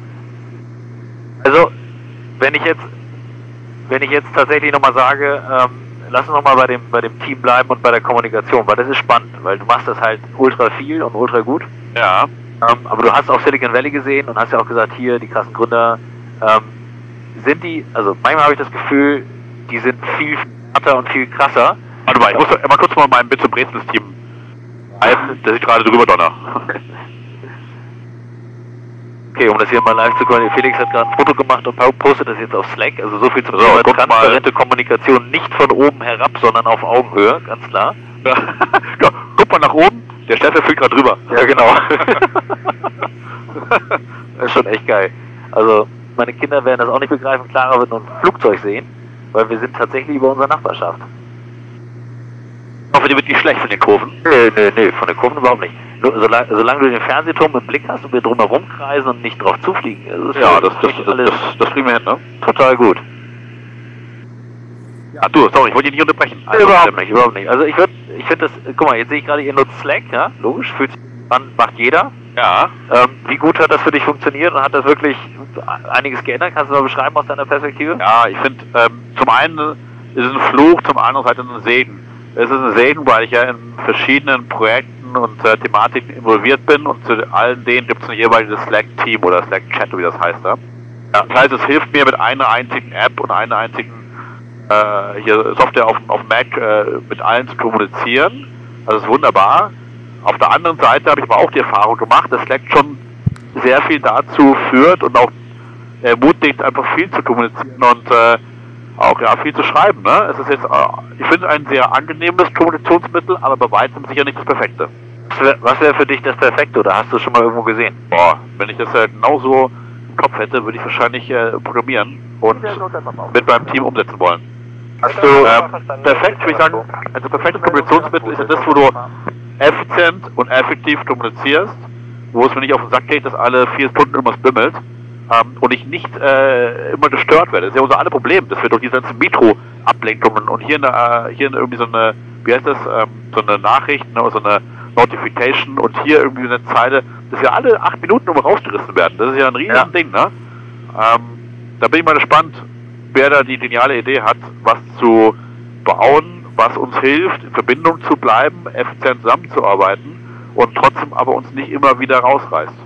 Also, wenn ich jetzt wenn ich jetzt tatsächlich nochmal sage, ähm, lass uns nochmal bei dem, bei dem Team bleiben und bei der Kommunikation, weil das ist spannend, weil du machst das halt ultra viel und ultra gut. Ja. Ähm, aber du hast auch Silicon Valley gesehen und hast ja auch gesagt, hier, die krassen Gründer, ähm, sind die, also manchmal habe ich das Gefühl, die sind viel härter und viel krasser. Warte mal, ich muss mal kurz mal mein Bits und Brezels Team halten, dass ich gerade drüber donner. Okay, um das hier mal live zu können, Felix hat gerade ein Foto gemacht und postet das jetzt auf Slack, also so viel zum So, Thema guck transparente Kommunikation, nicht von oben herab, sondern auf Augenhöhe, ganz klar. Ja. Guck mal nach oben, der Steffen fliegt gerade drüber. Ja, genau. Das ist schon echt geil. Also, meine Kinder werden das auch nicht begreifen. Clara wird nur ein Flugzeug sehen, weil wir sind tatsächlich über unserer Nachbarschaft. Ich hoffe, die wird nicht schlecht von den Kurven. Nee, nee, nee, von den Kurven überhaupt nicht. Nur, solange, solange du den Fernsehturm im Blick hast und wir drumherum kreisen und nicht drauf zufliegen, ist es Ja, das, das, wirklich das, alles das, das kriegen wir hin, ne? total gut. Ja, du, sorry, ich wollte dich nicht unterbrechen. Also, überhaupt nicht, überhaupt nicht. Also ich würde, ich finde das, guck mal, jetzt sehe ich gerade, ihr nutzt Slack, ja, logisch, fühlt sich an, macht jeder. Ja. Ähm, wie gut hat das für dich funktioniert und hat das wirklich einiges geändert? Kannst du mal beschreiben aus deiner Perspektive? Ja, ich finde, ähm, zum einen ist es ein Fluch, zum anderen Seite ein Segen. Es ist ein Segen, weil ich ja in verschiedenen Projekten und äh, Thematiken involviert bin und zu allen denen gibt es ein jeweiliges Slack-Team oder Slack-Chat, wie das heißt. Ja? Ja, das heißt, es hilft mir mit einer einzigen App und einer einzigen äh, hier Software auf, auf Mac äh, mit allen zu kommunizieren. Also das ist wunderbar. Auf der anderen Seite habe ich aber auch die Erfahrung gemacht, dass Slack schon sehr viel dazu führt und auch ermutigt, einfach viel zu kommunizieren und äh, auch ja viel zu schreiben. Ne? Es ist jetzt, äh, ich finde es ein sehr angenehmes Kommunikationsmittel, aber bei weitem sicher nicht das Perfekte. Was wäre was wär für dich das Perfekte oder hast du es schon mal irgendwo gesehen? Boah, wenn ich das äh, genauso im Kopf hätte, würde ich wahrscheinlich äh, programmieren und mit meinem Team umsetzen wollen. Hast du, Ähm, perfekt, würde ich sagen, also perfektes Kommunikationsmittel ist ja das, wo du effizient und effektiv kommunizierst, wo es mir nicht auf den Sack geht, dass alle vier Stunden irgendwas bimmelt ähm, und ich nicht äh, immer gestört werde. Das ist ja unser alle Problem, dass wir durch diese ganzen Metro-Ablenkungen und hier, eine, äh, hier irgendwie so eine, wie heißt das, ähm, so eine Nachricht, ne, so eine Notification und hier irgendwie eine Zeile, dass wir alle acht Minuten immer rausgerissen werden. Das ist ja ein riesen Ja. Ding, ne? Ähm, da bin ich mal gespannt, wer da die geniale Idee hat, was zu bauen, was uns hilft, in Verbindung zu bleiben, effizient zusammenzuarbeiten und trotzdem aber uns nicht immer wieder rausreißt.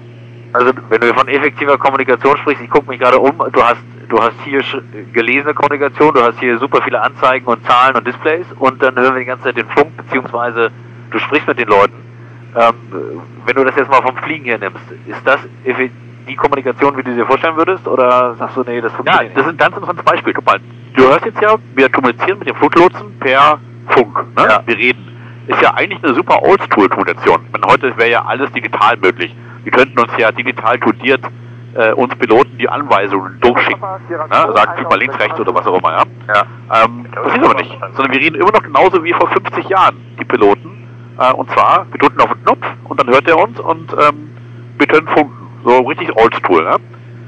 Also wenn du von effektiver Kommunikation sprichst, ich gucke mich gerade um, du hast du hast hier gelesene Kommunikation, du hast hier super viele Anzeigen und Zahlen und Displays und dann hören wir die ganze Zeit den Funk, beziehungsweise du sprichst mit den Leuten. Ähm, wenn du das jetzt mal vom Fliegen her nimmst, ist das die Kommunikation, wie du dir vorstellen würdest, oder sagst du, nee, das funktioniert nicht? Ja, das ist ein ganz interessantes Beispiel. Guck mal, du hörst jetzt ja, wir kommunizieren mit dem Fluglotsen per Funk, ne? Ja. Wir reden. Ist ja eigentlich eine super Oldschool-Kommunikation. Ich meine, heute wäre ja alles digital möglich. Wir könnten uns ja digital kodiert äh, uns Piloten die Anweisungen durchschicken. Ne? Sagen, flieg mal links, rechts oder was auch immer. Ja? Ja. Ähm, passiert aber nicht. Sondern wir reden immer noch genauso wie vor fünfzig Jahren, die Piloten. Äh, und zwar, wir drücken auf den Knopf und dann hört er uns und ähm, wir können funken. So richtig Oldschool. Ne?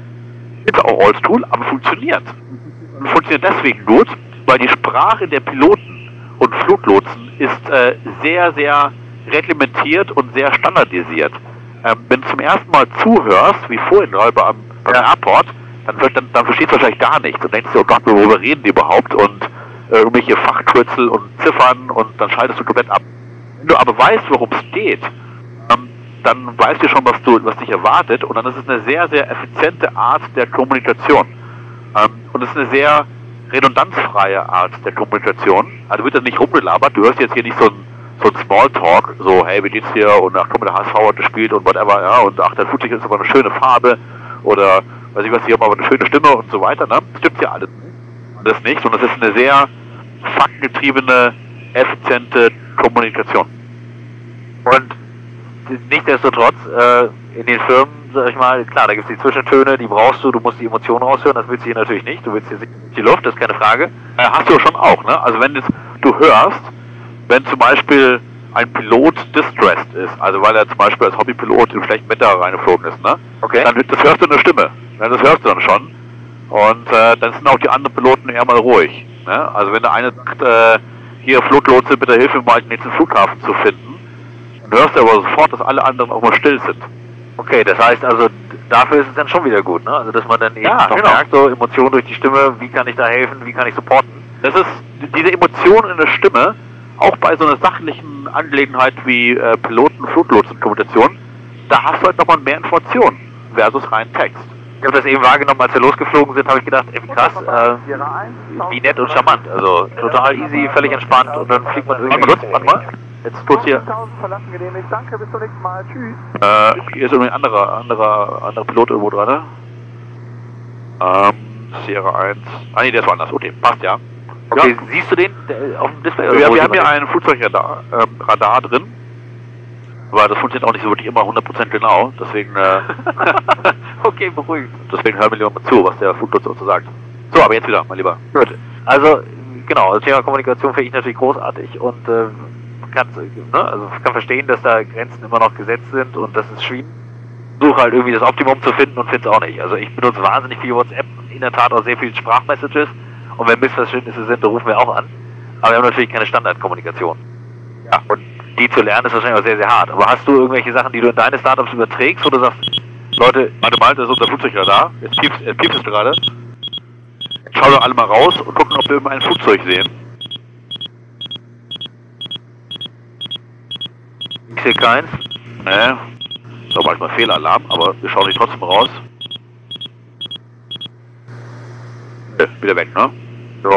Ist auch Oldschool, aber funktioniert. Und funktioniert deswegen gut, weil die Sprache der Piloten und Fluglotsen ist äh, sehr, sehr reglementiert und sehr standardisiert. Ähm, wenn du zum ersten Mal zuhörst, wie vorhin gerade beim, beim ja. Airport, dann, wird, dann, dann verstehst du wahrscheinlich gar nichts und denkst dir, oh Gott, worüber reden die überhaupt und äh, irgendwelche Fachkürzel und Ziffern und dann schaltest du komplett ab. Wenn du aber weißt, worum es geht, ähm, dann weißt du schon, was, du, was dich erwartet und dann ist es eine sehr, sehr effiziente Art der Kommunikation. Ähm, und es ist eine sehr redundanzfreie Art der Kommunikation. Also wird das nicht rumgelabert, du hörst jetzt hier nicht so ein so ein Smalltalk, so, hey, wie geht's dir? Und ach, guck mal, der H S V hat gespielt und whatever, ja, und ach, der Flugzeug ist aber eine schöne Farbe oder, weiß ich was, hier haben aber eine schöne Stimme und so weiter, ne? Das stimmt ja alles nicht. Das nicht, sondern es ist eine sehr faktengetriebene, effiziente Kommunikation. Und nichtsdestotrotz, äh, in den Firmen, sag ich mal, klar, da gibt's die Zwischentöne, die brauchst du, du musst die Emotionen raushören, das willst du hier natürlich nicht, du willst hier die Luft, das ist keine Frage. Ja, hast du schon auch, ne? Also wenn das, du hörst, wenn zum Beispiel ein Pilot distressed ist, also weil er zum Beispiel als Hobbypilot im schlechten Wetter reingeflogen ist, ne? Okay. Dann das hörst du in der Stimme. Ja, das hörst du dann schon. Und äh, dann sind auch die anderen Piloten eher mal ruhig. Ne? Also wenn der eine sagt, äh, hier Fluglotse, bitte hilf mir mal, den nächsten Flughafen zu finden, dann hörst du aber sofort, dass alle anderen auch mal still sind. Okay, das heißt also, dafür ist es dann schon wieder gut, ne? Also dass man dann eben ja, noch genau. merkt, so Emotionen durch die Stimme, wie kann ich da helfen, wie kann ich supporten? Das ist diese Emotion in der Stimme, auch bei so einer sachlichen Angelegenheit wie äh, Piloten-Fluglotsen-Kommunikation, da hast du halt nochmal mehr Informationen versus rein Text. Ich habe das eben wahrgenommen, als wir losgeflogen sind, habe ich gedacht, ey, wie krass, äh, wie nett und charmant. Also total easy, völlig entspannt und dann fliegt man irgendwie... Warte mal kurz, warte mal. Jetzt kurz hier. Danke, bis zum nächsten Mal. Tschüss. Äh, hier ist irgendwie ein anderer, anderer, anderer Pilot irgendwo dran, ne? Ähm, Sierra eins. Ah nee, der ist woanders. Okay, passt ja. Okay, ja. Siehst du den der, auf dem Display? Oder ja, wir haben hier ein Flugzeugradar ähm, Radar drin. Aber das funktioniert auch nicht so wirklich immer hundert Prozent genau. Deswegen, äh, okay, beruhigt. Deswegen hören wir lieber mal zu, was der Fluglotse uns so sagt. So, aber jetzt wieder, mein Lieber. Gut. Also, genau, das Thema Kommunikation finde ich natürlich großartig und äh, kann, ne, also kann verstehen, dass da Grenzen immer noch gesetzt sind und das ist schwierig. Suche halt irgendwie das Optimum zu finden und finde es auch nicht. Also ich benutze wahnsinnig viel WhatsApp, in der Tat auch sehr viel Sprachmessages. Und wenn Missverständnisse sind, dann rufen wir auch an. Aber wir haben natürlich keine Standardkommunikation. Ja, und die zu lernen ist wahrscheinlich auch sehr, sehr hart. Aber hast du irgendwelche Sachen, die du in deine Startups überträgst, wo du sagst, Leute, warte mal, das ist unser Flugzeugradar. Jetzt piept es piept gerade. Jetzt schauen wir alle mal raus und gucken, ob wir irgendein Flugzeug sehen. Ich sehe keins. Ne, ist auch manchmal Fehlalarm, aber wir schauen nicht trotzdem raus. Ne, wieder weg, ne? Ja.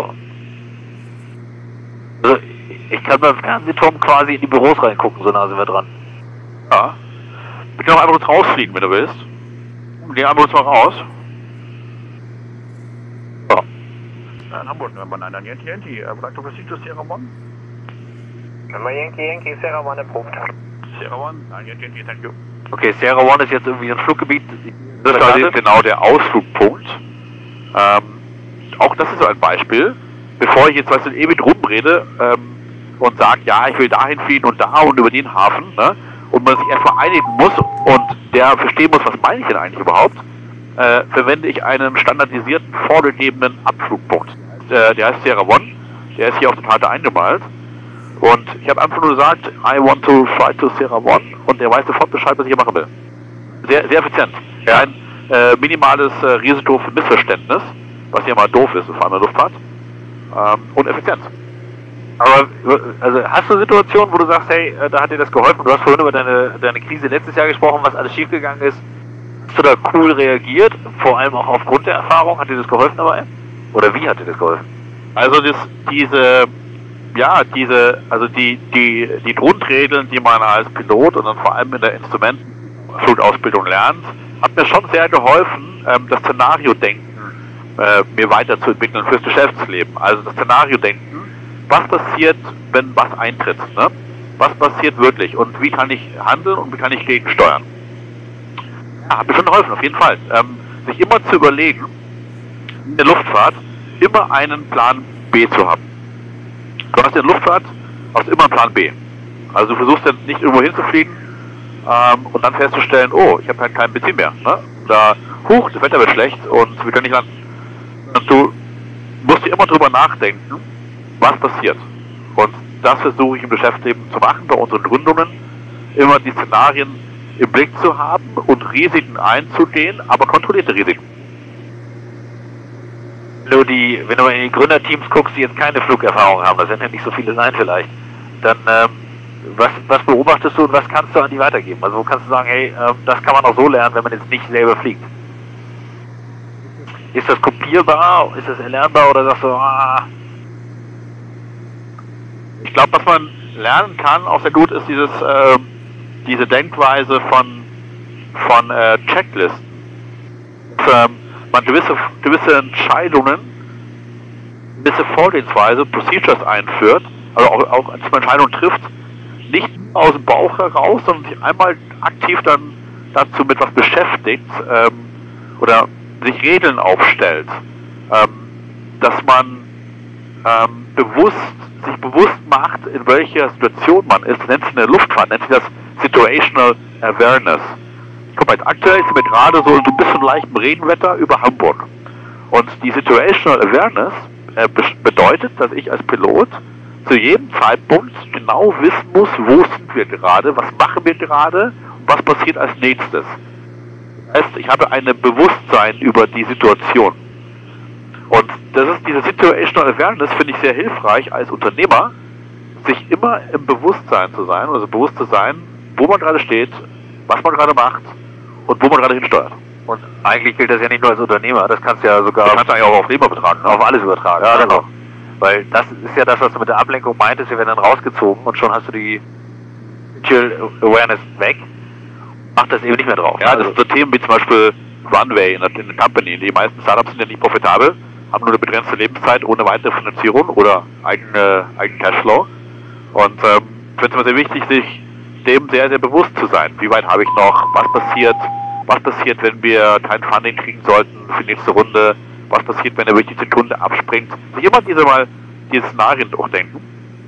Also, ich kann beim Fernsehturm quasi in die Büros reingucken, so nah sind wir dran. Ja. Wir können auch einfach kurz rausfliegen, wenn du willst. Geh einfach kurz mal raus. Ja. In Hamburg, November nine Yankee Yankee. I would like to proceed to Sierra One. November Yankee Yankee, Sierra One approved. Sierra One, nine Yankee Yankee, thank you. Okay, Sierra One ist jetzt irgendwie ein Fluggebiet. Das ist quasi genau der Ausflugpunkt. Ähm, auch das ist so ein Beispiel. Bevor ich jetzt weißt du, ewig rumrede ähm, und sage, ja, ich will dahin fliegen und da und über den Hafen, ne? Und man sich erstmal einigen muss und der verstehen muss, was meine ich denn eigentlich überhaupt, äh, verwende ich einen standardisierten, vorgegebenen Abflugpunkt. Äh, der heißt Sierra One, der ist hier auf der Karte eingemalt. Und ich habe einfach nur gesagt, I want to fly to Sierra One und der weiß sofort Bescheid, was ich hier machen will. Sehr, sehr effizient. Ja. Ein äh, minimales äh, Risiko für Missverständnis, was ja mal doof ist, vor allem in der Luftfahrt. Ähm, und effizient. Aber also hast du Situationen, wo du sagst, hey, da hat dir das geholfen? Du hast vorhin über deine, deine Krise letztes Jahr gesprochen, was alles schiefgegangen ist. Hast du da cool reagiert? Vor allem auch aufgrund der Erfahrung? Hat dir das geholfen dabei? Oder wie hat dir das geholfen? Also das, diese, ja, diese, also die, die, die Grundregeln, die man als Pilot und dann vor allem in der Instrumentenflutausbildung lernt, hat mir schon sehr geholfen, ähm, das Szenario-Denken äh, mir weiterzuentwickeln fürs Geschäftsleben. Also das Szenario-Denken, was passiert, wenn was eintritt, ne? Was passiert wirklich und wie kann ich handeln und wie kann ich gegensteuern? Ja, hat mir schon geholfen, auf jeden Fall. Ähm, sich immer zu überlegen, in der Luftfahrt immer einen Plan B zu haben. Du hast in der Luftfahrt hast immer einen Plan B. Also du versuchst dann nicht irgendwo hinzufliegen ähm, und dann festzustellen, oh, ich habe halt kein Benzin mehr. Ne? Oder, huch, das Wetter wird schlecht und wir können nicht landen. Und du musst dir immer drüber nachdenken, was passiert. Und das versuche ich im Geschäftsleben zu machen, bei unseren Gründungen, immer die Szenarien im Blick zu haben und Risiken einzugehen, aber kontrollierte Risiken. Wenn du, die, wenn du in die Gründerteams guckst, die jetzt keine Flugerfahrung haben, das werden ja nicht so viele sein vielleicht, dann ähm, was, was beobachtest du und was kannst du an die weitergeben? Also wo kannst du sagen, hey, ähm, das kann man auch so lernen, wenn man jetzt nicht selber fliegt? Ist das kopierbar? Ist das erlernbar? Oder sagst du, ah... Ich glaube, was man lernen kann, auch sehr gut, ist dieses, äh, diese Denkweise von, von äh, Checklisten. Dass, ähm, man gewisse, gewisse Entscheidungen, gewisse Vorgehensweise, Procedures einführt, also auch, auch als man Entscheidungen trifft, nicht aus dem Bauch heraus, sondern sich einmal aktiv dann dazu mit was beschäftigt ähm, oder sich Regeln aufstellt, ähm, dass man ähm, bewusst sich bewusst macht, in welcher Situation man ist. Das nennt sich in der Luftfahrt, nennt sich das Situational Awareness. Guck mal, jetzt aktuell sind wir gerade so ein bisschen leichtem Regenwetter über Hamburg. Und die Situational Awareness äh, be bedeutet, dass ich als Pilot zu jedem Zeitpunkt genau wissen muss, wo sind wir gerade, was machen wir gerade und was passiert als nächstes. Das heißt, ich habe ein Bewusstsein über die Situation. Und das ist diese Situational Awareness, finde ich sehr hilfreich als Unternehmer, sich immer im Bewusstsein zu sein, also bewusst zu sein, wo man gerade steht, was man gerade macht und wo man gerade hinsteuert. Und eigentlich gilt das ja nicht nur als Unternehmer, das kannst du ja sogar das kannst du eigentlich auch auf Leben übertragen, auf alles übertragen. Ja, genau. Weil das ist ja das, was du mit der Ablenkung meintest, wir werden dann rausgezogen und schon hast du die Situational Awareness weg, macht das eben nicht mehr drauf. Ja, das sind so Themen wie zum Beispiel Runway in der, in der Company. Die meisten Startups sind ja nicht profitabel, haben nur eine begrenzte Lebenszeit ohne weitere Finanzierung oder eigene, eigenen Cashflow. Und ähm, ich finde es immer sehr wichtig, sich dem sehr, sehr bewusst zu sein. Wie weit habe ich noch? Was passiert? Was passiert, wenn wir kein Funding kriegen sollten für die nächste Runde? Was passiert, wenn er wirklich den Kunde abspringt? Sich immer diese mal diese Szenarien durchdenken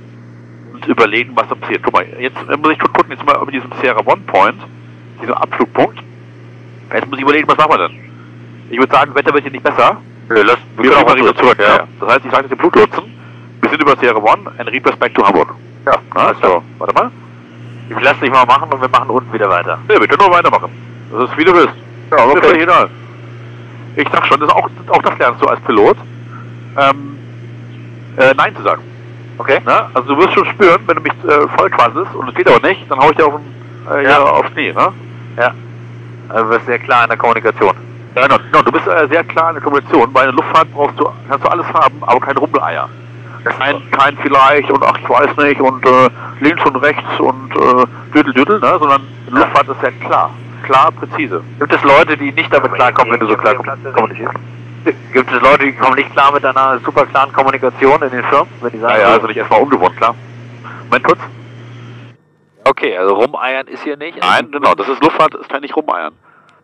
und überlegen, was da passiert. Guck mal, jetzt muss ich schon gucken, jetzt mal über diesen Sierra One Point, diesen Abflugpunkt. Jetzt muss ich überlegen, was machen wir denn? Ich würde sagen, das Wetter wird hier nicht besser. Ja, lass, wir können auch Richtung zurück. Ja. Ja. Das heißt, ich sage dem Fluglotsen, wir sind über Sierra One and request back to Hamburg. Ja, na, so, warte mal. Ich lasse dich mal machen und wir machen unten wieder weiter. Ja, wir können nur weitermachen. Das ist wie du willst. Ja, okay. Das ist egal. Ich sag schon, das ist auch, auch das lernst du als Pilot, ähm, äh, Nein zu sagen. Okay? Na? Also du wirst schon spüren, wenn du mich äh, voll quasselst und es geht aber nicht, dann hau ich dir auf den, äh, ja. aufs Knie, ne? Ja. Also du bist sehr klar in der Kommunikation. Ja, genau. No, du bist äh, sehr klar in der Kommunikation. Bei der Luftfahrt brauchst du, kannst du alles haben, aber kein Rumpeleier. Kein, kein vielleicht und ach, ich weiß nicht und äh, links und rechts und äh, düdel, düdel, ne? Sondern in der Luftfahrt ist sehr klar. Klar, präzise. Gibt es Leute, die nicht damit klarkommen, wenn du so klar kommunizierst? Gibt es Leute, die kommen nicht klar mit einer super klaren Kommunikation in den Firmen? Wenn die sagen, ja, ja, also nicht erstmal ungewohnt, klar. Moment kurz. Okay, also rumeiern ist hier nicht. Nein, genau, das ist Luftfahrt, ist kein nicht rumeiern.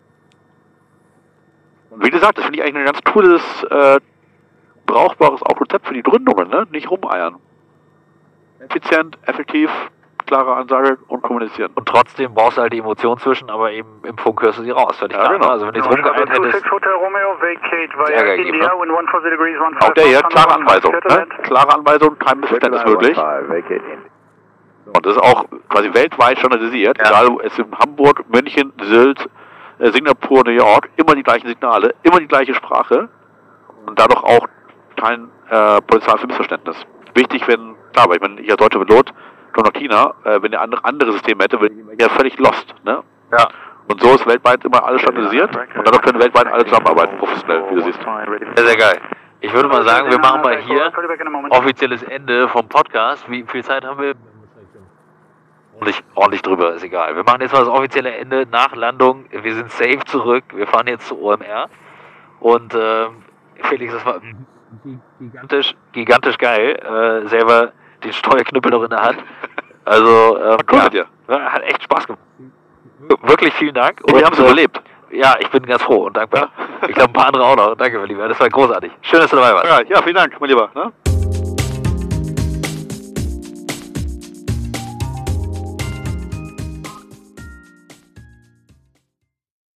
Und wie gesagt, das finde ich eigentlich ein ganz cooles, äh, brauchbares auch Konzept für die Gründungen, ne? Nicht rumeiern. Effizient, effektiv, klare Ansage und kommunizieren. Und trotzdem brauchst du halt die Emotion zwischen, aber eben im Funk hörst du sie raus. Ja, klar, genau. Also wenn du jetzt rumgeeiert hättest, Ärger gegeben, ne? Auch der hier, klare Anweisung, ne? Klare Anweisung, kein Missverständnis möglich. Und das ist auch quasi weltweit standardisiert, ja. Egal, es ist in Hamburg, München, Sylt, äh, Singapur, New York, immer die gleichen Signale, immer die gleiche Sprache und dadurch auch kein äh, Potenzial für Missverständnis. Wichtig, wenn, klar, weil ich meine, ich als deutscher Pilot, schon nach China, äh, wenn der andere, andere Systeme hätte, wäre ich ja völlig lost, ne? Ja. Und so ist weltweit immer alles standardisiert und dadurch können weltweit alle zusammenarbeiten, professionell, wie du siehst. Sehr, sehr geil. Ich würde mal sagen, wir machen mal hier offizielles Ende vom Podcast. Wie viel Zeit haben wir? Ordentlich, ordentlich drüber, ist egal. Wir machen jetzt mal das offizielle Ende nach Landung. Wir sind safe zurück. Wir fahren jetzt zu O M R. Und äh, Felix, das war gigantisch, gigantisch geil. Äh, selber den Steuerknüppel noch in der Hand. Also, ähm, cool ja, mit dir. hat echt Spaß gemacht. Wirklich vielen Dank. Und wir haben es überlebt. Ja, ich bin ganz froh und dankbar. Ich glaube, ein paar andere auch noch. Danke, mein Lieber. Das war großartig. Schön, dass du dabei warst. Ja, ja, vielen Dank, mein Lieber. Ne?